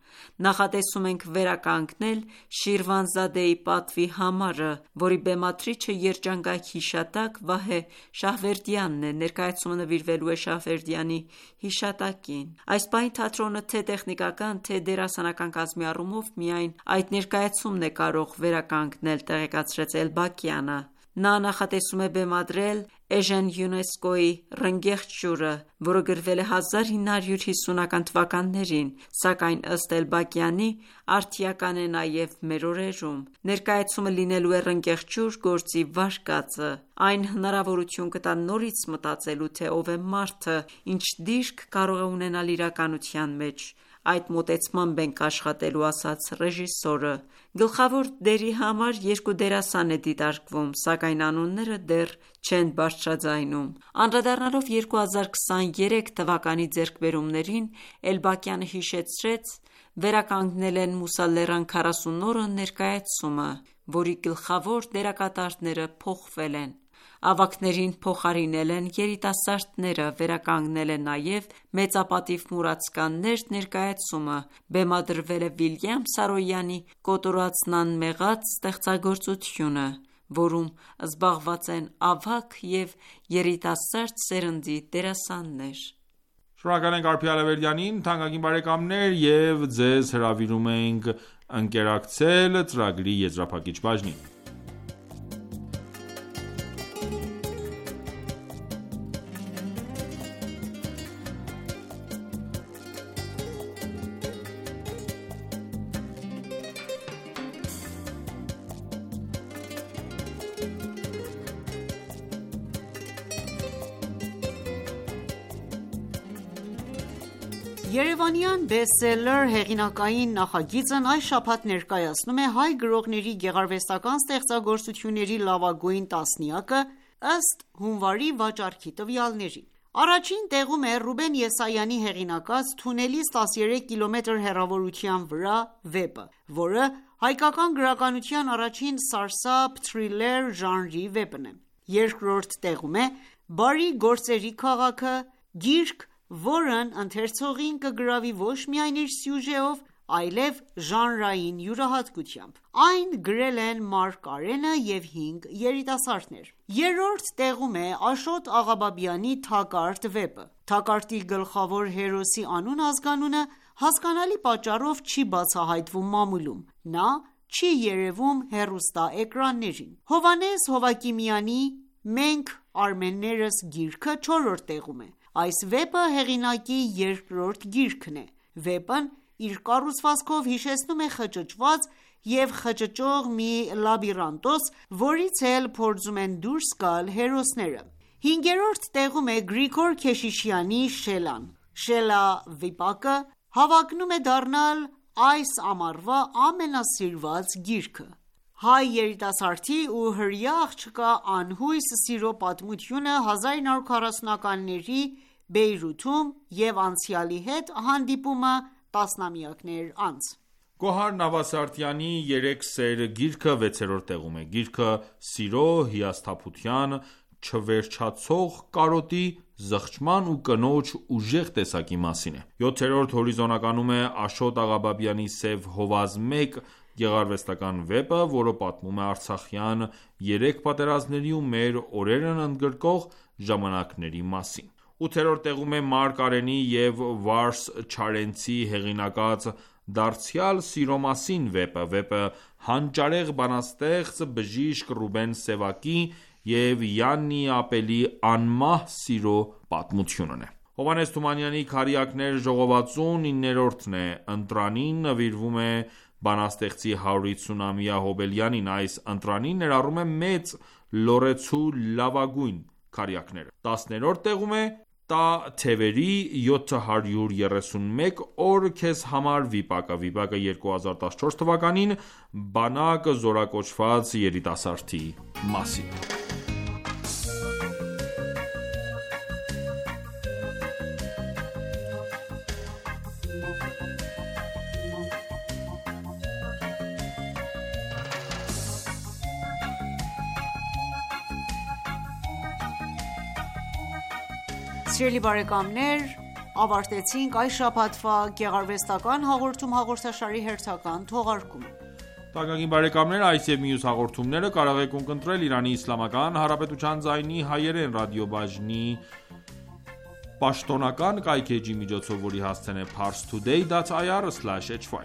Նախատեսում ենք վերականգնել Շիրվանզադեի պատվի համարը, որի բեմադրիչը երջանկայք հիշատակ Վահե Շահվերդյանն է։ Ներկայացումը նվիրվելու է Շահվերդյանի հիշատակին։ Այս պահին թատրոնը թե տեխնիկական, թե դերասանական կազմի առումով միայն այդ ներկայացումն է կարող վերականգնել, տեղեկացրեց Էլբակյանը։ Նա նախատեսում է բեմադրել Էժեն Յունեսկոյի «Ռնգեղտ ջուրը», որը գրվել է 1950-ական թվականներին, սակայն ըստ Էլբակյանի արդիական է նաև մեր օրերում։ Ներկայացումը լինելու է «Ռնգեղտ ջուր» գործի վարկածը։ Այն հնարավորություն կտա նորից մտածելու, թե ով է մարդը, ինչ դիրք կարող է ունենալ իրականության մեջ։ Այդ մոտեցմամբ ենք աշխատելու, ասաց ռեժիսորը։ Գլխավոր դերի համար 2 դերասան է դիտարկվում, սակայն անունները դեռ չեն բարձրաձայնում։ Անդրադառնալով 2023 թվականի ձեռքբերումներին, Էլբակյանը հիշեցրեց, վերականգնել են «Մուսալեռան 40 օրը» ներկայացումը, որի գլխավոր դերակատարները փոխվել են։ Ավագներին փոխարինել են երիտասարդները, վերականգնել է նաև «Մեծապատիվ մուրացկաններ» ներկայացումը, բեմադրվել է Վիլյամ Սարոյանի «Կոտորածն անմեղաց» ստեղծագործությունը, որում զբաղված են ավագ և երիտասարդ սերնդի դերասաններ։ Շնորհակալ ենք Արփի Ալավերդյանին, թանկագին բարեկամներ, և ձեզ հրավիրում ենք ընկերակցել ծրագրի եզրափակիչ բաժնին։ Երևանյան բեսթսելլեր հեղինակային նախագիծն այս շաբաթ ներկայացնում է հայ գրողների գեղարվեստական ստեղծագործությունների լավագույն տասնյակը՝ ըստ հունվարի վաճառքի տվյալների։ Առաջին տեղում է Ռուբեն Եսայանի հեղինակած «Թունելից 13 կիլոմետր հեռավորության վրա» վեպը, որը հայկական գրականության առաջին սարսափ թրիլեր ժանրի վեպն է։ Երկրորդ տեղում է «Բարի գործերի քաղաքը» գիրք, որն ընթերցողին կգրավի ոչ միայն իր սյուժեով, այլև ժանրային յուրահատկությամբ։ Այն գրել են Մարկ Արենը և 5 երիտասարդներ։ Երրորդ տեղում է Աշոտ Աղաբաբյանի «Թակարդ» վեպը։ Թակարդի գլխավոր հերոսի անուն-ազգանունը հասկանալի պատճառով չի բացահայտվում մամուլում։ Նա չի երևում հեռուստաէկրաններին։ Հովհաննես Հովակիմյանի «Մենք արմեններս» գիրքը 4-րդ տեղում է։ Այս վեպը հեղինակի երկրորդ գիրքն է։ Վեպն իր կառուցվածքով հիշեցնում է խճճված և խճճող մի լաբիրինթոս, որից էլ փորձում են դուրս գալ հերոսները։ 5-րդ տեղում է Գրիգոր Քեշիշյանի «Շելան»։ Շելա վիպակը հավակնում է դառնալ այս ամառվա ամենասիրված գիրքը։ Հայ երիտասարդի ու հրեա աղջկա անհույս սիրո պատմությունը 1940-ականների Բեյրութում և անցյալի հետ հանդիպումը տասնամյակներ անց։ Գոհար Նավասարդյանի «Երեք սեր» գիրքը 6-րդ տեղում է։ Գիրքը սիրո, հիասթափության, չվերջացող կարոտի, զղջման ու կնոջ ուժեղ տեսակի մասին է։ 7-րդ հորիզոնականում է Աշոտ Աղաբաբյանի «Սև հովազ 1» գեղարվեստական վեպը, որը պատմում է արցախյան 3 պատերազմների ու մեր օրերն ընդգրկող ժամանակների մասին։ 8-րդ տեղում է Մարկ Արենի և Վարս Չարենցի հեղինակած «Դարձյալ սիրո մասին» վեպը։ Վեպը հանճարեղ բանաստեղծ բժիշկ Ռուբեն Սևակի և Յաննի Ապելի անմահ սիրո պատմությունն է։ Հովհաննես Թումանյանի «Քարյակներ» ժողովածուն 9-րդն է։ Ընտրանին նվիրվում է բանաստեղծի 150-ամյա հոբելյանին։ Այս ընտրանին ներառում է մեծ լոռեցու լավագույն քարյակները։ 10-րդ տեղում է «Տա թևերի 731 օր քեզ համար» վիպակը։ Վիպակը 2014 թվականին բանակ զորակոչված երիտասարդի մասին։ Սիրելի բարեկամներ, ավարտեցինք այս շաբաթվա գեղարվեստական հաղորդում հաղորդաշարի հերթական թողարկումը։ Թանկագին բարեկամներ, այս եւ մյուս հաղորդումները կարող եք ունկնդրել Իրանի Իսլամական Հանրապետության ձայնի հայերեն ռադիոբաժնի պաշտոնական կայքէջի միջոցով, որի հասցեն է parstoday.ir/hy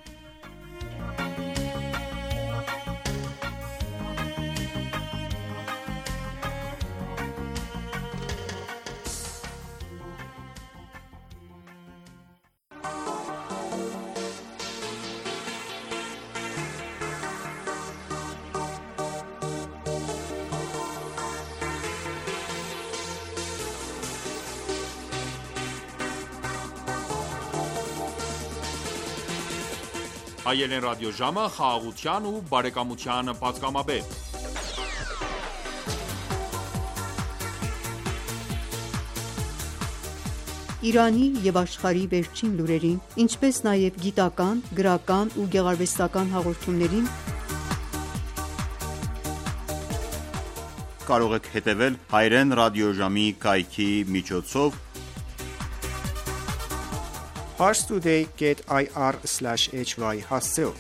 Հայերեն ռադիոժամը խաղաղության ու բարեկամության պատգամաբեր։ Իրանի և աշխարհի վերջին լուրերին, ինչպես նաև գիտական, գրական ու գեղարվեստական հաղորդումներին կարող եք հետևել հայերեն ռադիոժամի կայքի միջոցով parstoday.ir/hy հասցեով։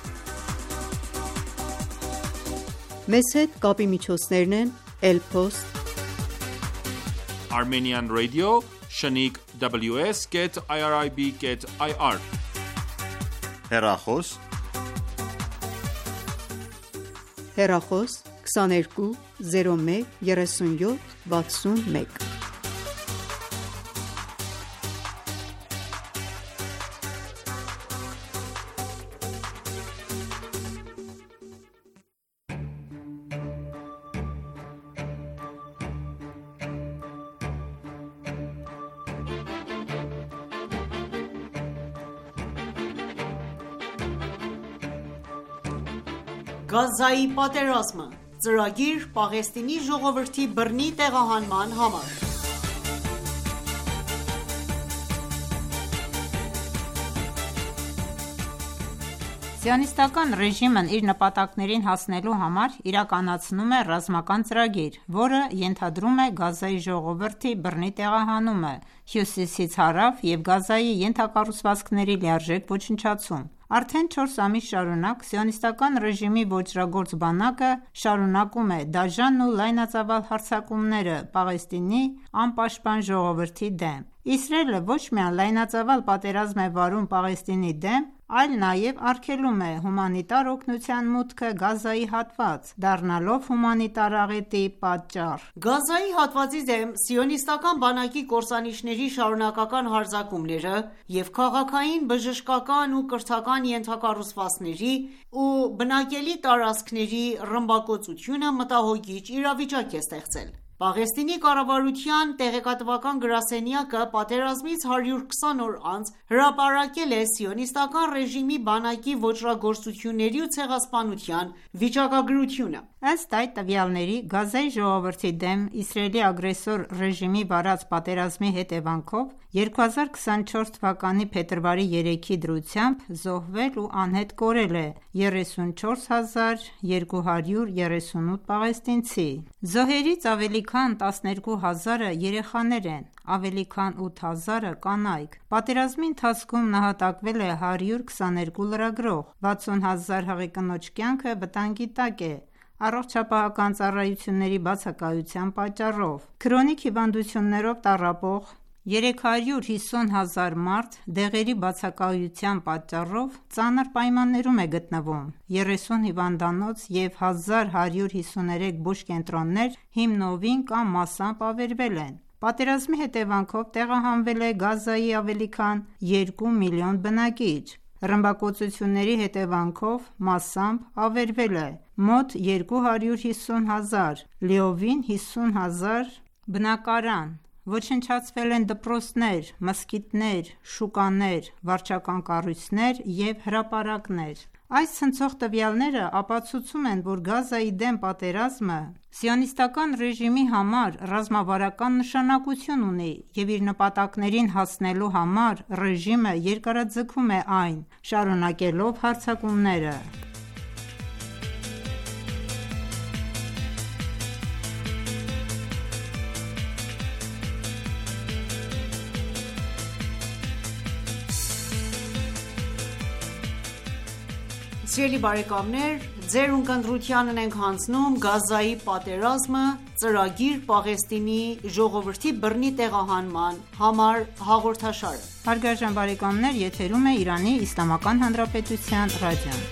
Մեզ հետ կապի միջոցներն են Elpost, Armenian Radio, Shaniq WS.irib.ir հեռախոս 22 01 37 61 Գազայի պատերազմը, ծրագիր Պաղեստինի ժողովրդի բռնի տեղահանման համար։ Սիոնիստական ռեժիմն իր նպատակներին հասնելու համար իրականացնում է ռազմական ծրագիր, որը ենթադրում է Գազայի ժողովրդի բռնի տեղահանումը, հյուսիսից հարավ և Գազայի ենթակառուցվածքների լիարժեք ոչնչացում։ Արդեն 4 ամիս շարունակ Սիոնիստական ռեժիմի ոճրագործ բանակը շարունակում է դաժան ու լայնածավալ հարձակումները Պաղեստինի անպաշտպան ժողովրդի դեմ։ Իսրայելը ոչ միայն լայնածավալ պատերազմ է վարում Պաղեստինի դեմ, այլ նաև արգելում է հումանիտար օգնության մուտքը Գազայի հատված, դառնալով հումանիտար աղետի պատճառ։ Գազայի հատվածի դեմ սիոնիստական բանակի կործանիչների շարունակական հարձակումները և քաղաքային, բժշկական ու կրթական ենթակառուցվածքների ու բնակելի տարածքների ռմբակոծությունը մտահոգիչ իրավիճակ է ստեղծել։ Պաղեստինի կառավարության տեղեկատվական գրասենյակը պատերազմից 120 օր անց հրապարակել է սիոնիստական ռեժիմի բանակի ոճրագործությունների ու ցեղասպանության վիճակագրությունը։ Ըստ այդ տվյալների, Գազայի ժողովրդի դեմ Իսրայելի ագրեսոր ռեժիմի վարած պատերազմի հետևանքով 2024 թվականի փետրվարի 3-ի դրությամբ զոհվել ու անհետ կորել է 34238 պաղեստինցի։ Զոհերից ավելի քան 12000-ը երեխաներ են, ավելի քան 8000-ը կանայք։ Պատերազմի ընթացքում նահատակվել է 122 լրագրող, 60000 հղի կնոջ կյանքը վտանգի տակ է առողջապահական ծառայությունների բացակայության պատճառով։ Քրոնիկ հիվանդություններով տառապող 350,000 մարդ դեղերի բացակայության պատճառով ծանր պայմաններում է գտնվում։ 30 հիվանդանոց և 1153 բուժկենտրոններ հիմնովին կամ մասամբ ավերվել են։ Պատերազմի հետևանքով տեղահանվել է Գազայի ավելի քան 2 միլիոն բնակիչ։ Ռմբակոծությունների հետևանքով մասամբ ավերվել է մոտ 250,000, լիովին 50,000 բնակարան։ Ոչնչացվել են դպրոցներ, մզկիթներ, շուկաներ, վարչական կառույցներ և հրապարակներ։ Այս ցնցող տվյալները ապացուցում են, որ Գազայի դեմ պատերազմը սիոնիստական ռեժիմի համար ռազմավարական նշանակություն ունի և իր նպատակներին հասնելու համար ռեժիմը երկարաձգում է այն, շարունակելով հարձակումները։ Սիրելի բարեկամներ, ձեր ունկնդրությանն ենք հանձնում Գազայի պատերազմը ծրագիր Պաղեստինի ժողովրդի բռնի տեղահանման համար հաղորդաշարը։ Հարգարժան բարեկամներ, եթերում է Իրանի Իսլամական Հանրապետության ռադիոն։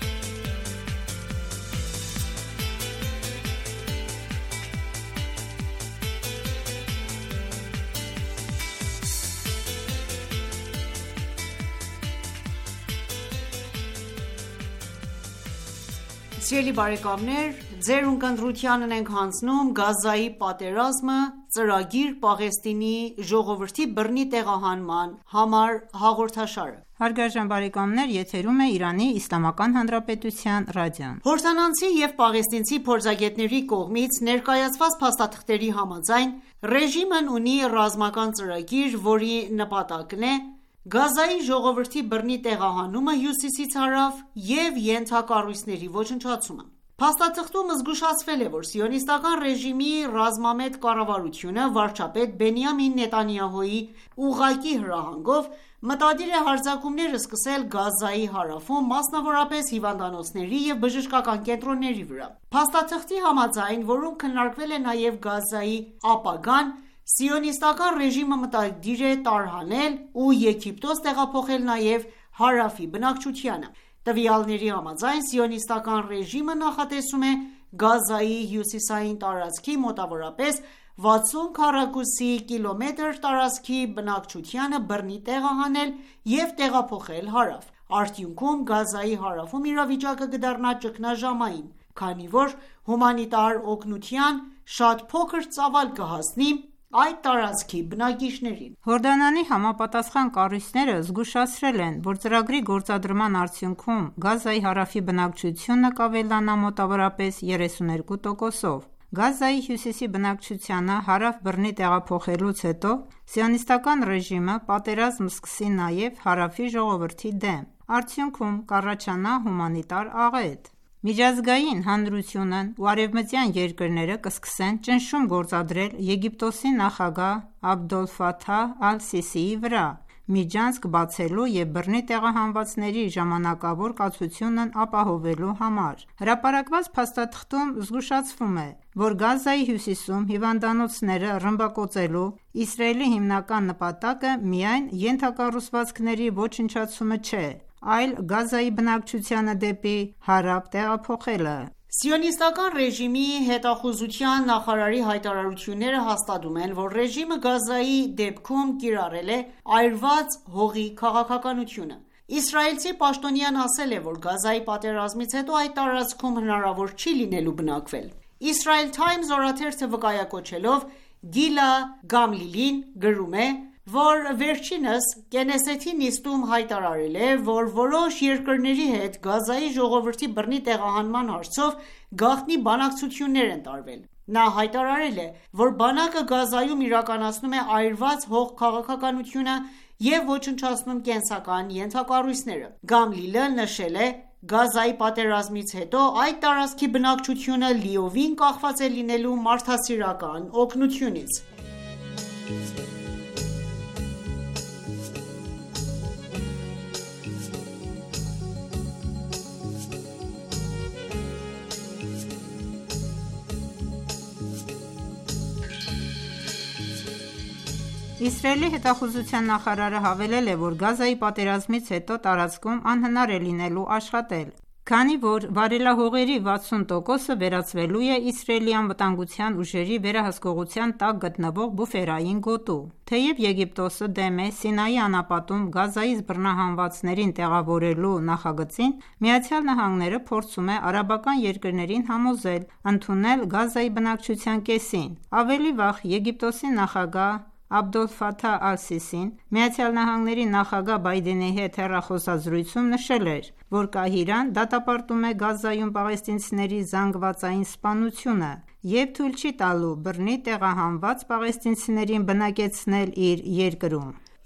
Սիրելի բարեկամներ, ձեր ունկնդրությանն ենք հանձնում Գազայի պատերազմը ծրագիր Պաղեստինի ժողովրդի բռնի տեղահանման համար հաղորդաշարը։ Հարգարժան բարեկամներ, եթերում է Իրանի Իսլամական Հանրապետության ռադիոն։ Հորդանանցի և պաղեստինցի փորձագետների կողմից ներկայացված փաստաթղթերի համաձայն, ռեժիմն ունի ռազմական ծրագիր, որի նպատակն է Գազայի ժողովրդի բռնի տեղահանումը հյուսիսից հարավ և ենթակառույցների ոչնչացումը։ Փաստաթղթում զգուշացվել է, որ սիոնիստական ռեժիմի ռազմամետ կառավարությունը վարչապետ Բենյամին Նետանյահուի ուղղակի հրահանգով մտադիր է հարձակումներ սկսել Գազայի հարավում, մասնավորապես հիվանդանոցների և բժշկական կենտրոնների վրա։ Փաստաթղթի համաձայն, որում քննարկվել է նաև Գազայի ապագան, Սիոնիստական ռեժիմը մտադիր է տարհանել ու Եգիպտոս տեղափոխել նաև հարավի բնակչությանը։ Տվյալների համաձայն, սիոնիստական ռեժիմը նախատեսում է Գազայի հյուսիսային տարածքի մոտավորապես 60 քառակուսի կիլոմետր տարածքի բնակչությանը բռնի տեղահանել և տեղափոխել հարավ։ Արդյունքում Գազայի հարավում իրավիճակը կդառնա ճգնաժամային, քանի որ հումանիտար օգնության շատ փոքր ծավալ կհասնի այդ տարածքի բնակիչներին։ Հորդանանի համապատասխան կառույցները զգուշացրել են, որ ծրագրի գործադրման արդյունքում Գազայի հարավի բնակչությունը կավելանա մոտավորապես 32%-ով։ Գազայի հյուսիսի բնակչությանը հարավ բռնի տեղափոխելուց հետո սիոնիստական ռեժիմը պատերազմ սկսի նաև հարավի ժողովրդի դեմ։ Արդյունքում կառաջանա հումանիտար աղետ։ Միջազգային հանրությունն ու արևմտյան երկրները կսկսեն ճնշում գործադրել Եգիպտոսի նախագահ Աբդոլ Ֆաթահ Ալ-Սիսիի վրա, միջանցք բացելու և բռնի տեղահանվածների ժամանակավոր կացությունն ապահովելու համար։ Հրապարակված փաստաթղթում զգուշացվում է, որ Գազայի հյուսիսում հիվանդանոցները ռմբակոծելու Իսրայելի հիմնական նպատակը միայն ենթակառուցվածքների ոչնչացումը չէ, այլ Գազայի բնակչությանը դեպի հարավ տեղափոխելը։ Սիոնիստական ռեժիմի հետախուզության նախարարի հայտարարությունները հաստատում են, որ ռեժիմը Գազայի դեպքում կիրառել է այրված հողի քաղաքականությունը։ Իսրայելցի պաշտոնյան ասել է, որ Գազայի պատերազմից հետո այդ տարածքում հնարավոր չի լինելու բնակվել։ Israel Times օրաթերթը վկայակոչելով Գիլա Գամլիլին գրում է, որ վերջինս Կենեսեթի նիստում հայտարարել է, որ որոշ երկրների հետ Գազայի ժողովրդի բռնի տեղահանման հարցով գաղտնի բանակցություններ են տարվել։ Նա հայտարարել է, որ բանակը Գազայում իրականացնում է այրված հող քաղաքականությունը և ոչնչացնում կենսական ենթակառույցները։ Գամլիլը նշել է. Գազայի պատերազմից հետո այդ տարածքի բնակչությունը լիովին կախված է լինելու մարդասիրական օգնությունից։ Իսրայելի հետախուզության նախարարը հավելել է, որ Գազայի պատերազմից հետո տարածքում անհնար է լինելու աշխատել, քանի որ վարելահողերի 60%-ը վերածվելու է Իսրայելի անվտանգության ուժերի վերահսկողության տակ գտնվող բուֆերային գոտու։ Թեև Եգիպտոսը դեմ է Սինայի անապատում Գազայից բռնահանվածներին տեղավորելու նախագծին, ԱՄՆ-ը փորձում է արաբական երկրներին համոզել ընդունել Գազայի բնակչության կեսին։ Ավելի վաղ Եգիպտոսի նախագահ Աբդոլ Ֆաթահ Ալ-Սիսին ԱՄՆ-ի նախագահ Բայդենի հետ հեռախոսազրույցում նշել էր, որ Կահիրան դատապարտում է Գազայում պաղեստինցիների զանգվածային սպանությունը և թույլ չի տալու բռնի տեղահանված պաղեստինցիներին բնակեցնել իր երկրում։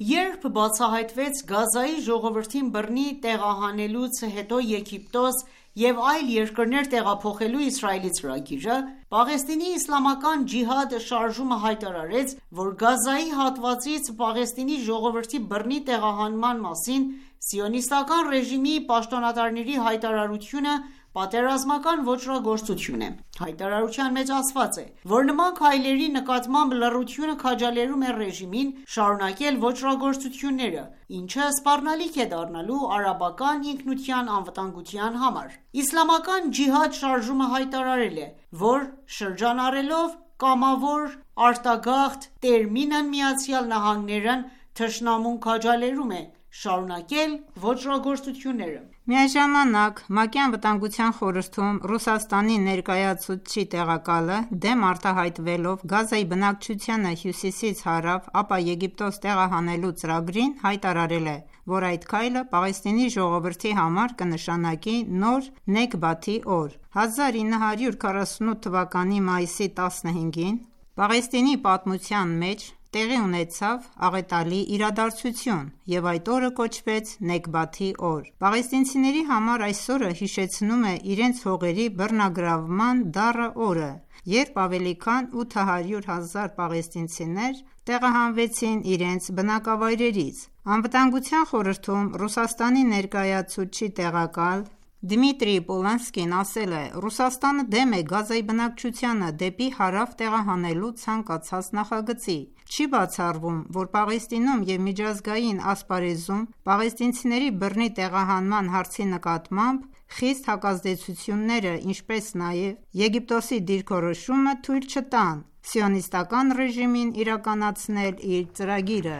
Երբ բացահայտվեց Գազայի ժողովրդին բռնի տեղահանելուց հետո Եգիպտոս և այլ երկրներ տեղափոխելու Իսրայելի ծրագիրը, Պաղեստինի իսլամական ջիհադ շարժումը հայտարարեց, որ Գազայի հատվածից Պաղեստինի ժողովրդի բռնի տեղահանման մասին սիոնիստական ռեժիմի պաշտոնատարների հայտարարությունը պատերազմական ոճրագործություն է։ Հայտարարության մեջ ասված է, որ նման քայլերի նկատմամբ լռությունը քաջալերում է ռեժիմին շարունակել ոճրագործությունները, ինչը սպառնալիք է դառնալու արաբական ինքնության անվտանգության համար։ Իսլամական ջիհադ շարժումը հայտարարել է, որ շրջանառելով կամավոր արտագաղթ տերմինն ԱՄՆ-ն թշնամուն քաջալերում է շարունակել ոճրագործությունները։ Միաժամանակ ՄԱԿ-ի Անվտանգության խորհրդում Ռուսաստանի ներկայացուցչի տեղակալը դեմ արտահայտվելով Գազայի բնակչությանը հյուսիսից հարավ, ապա Եգիպտոս տեղահանելու ծրագրին, հայտարարել է, որ այդ քայլը Պաղեստինի ժողովրդի համար կնշանակի նոր Նեքբաթի օր։ 1948 թվականի մայիսի 15-ին Պաղեստինի պատմության մեջ տեղի ունեցավ աղետալի իրադարձություն և այդ օրը կոչվեց Նեքբաթի օր։ Պաղեստինցիների համար այս օրը հիշեցնում է իրենց հողերի բռնագրավման դառը օրը, երբ ավելի քան 800,000 պաղեստինցիներ տեղահանվեցին իրենց բնակավայրերից։ Անվտանգության խորհրդում Ռուսաստանի ներկայացուցչի տեղակալ Դմիտրի Պոլանսկին ասել է. «Ռուսաստանը դեմ է Գազայի բնակչությանը դեպի հարավ տեղահանելու ցանկացած նախագծի։ Չի բացառվում, որ Պաղեստինում և միջազգային ասպարեզում պաղեստինցիների բռնի տեղահանման հարցի նկատմամբ խիստ հակազդեցությունները, ինչպես նաև Եգիպտոսի դիրքորոշումը թույլ չտան սիոնիստական ռեժիմին իրականացնել իր ծրագիրը»։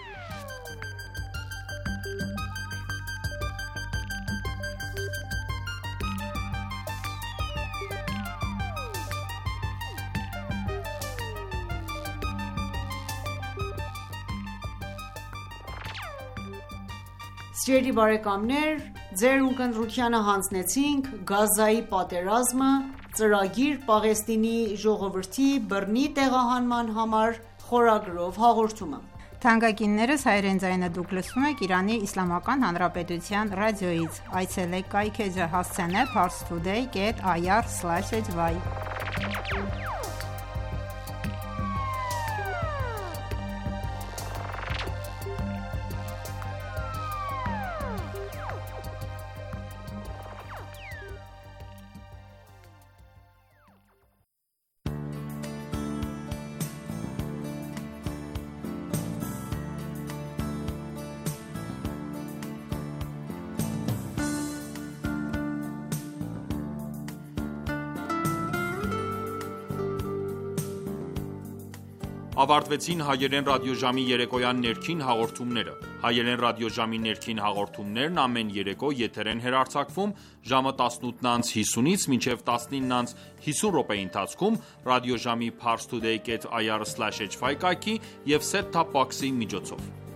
Սիրելի բարեկամներ, ձեր ունկնդրությանը հանձնեցինք Գազայի պատերազմը, ծրագիր Պաղեստինի ժողովրդի բռնի տեղահանման համար խորագրով հաղորդումը։ Թանկագիններս, հայրեն ձայնը դուք լսում եք Իրանի Իսլամական Հանրապետության ռադիոյից։ Այցելեք կայք էջը հասցենե parstoday.ir/hy Ավարտվեցին հայերեն ռադիոժամի երեկոյան ներքին հաղորդումները։ Հայերեն ռադիոժամի ներքին հաղորդումներն ամեն երեկո եթեր են հեռարձակվում ժամը 18:50-ից մինչև 19:50 րոպեի ընթացքում ռադիոժամի parstoday.ir/hy կայքի և set-top box-ի միջոցով։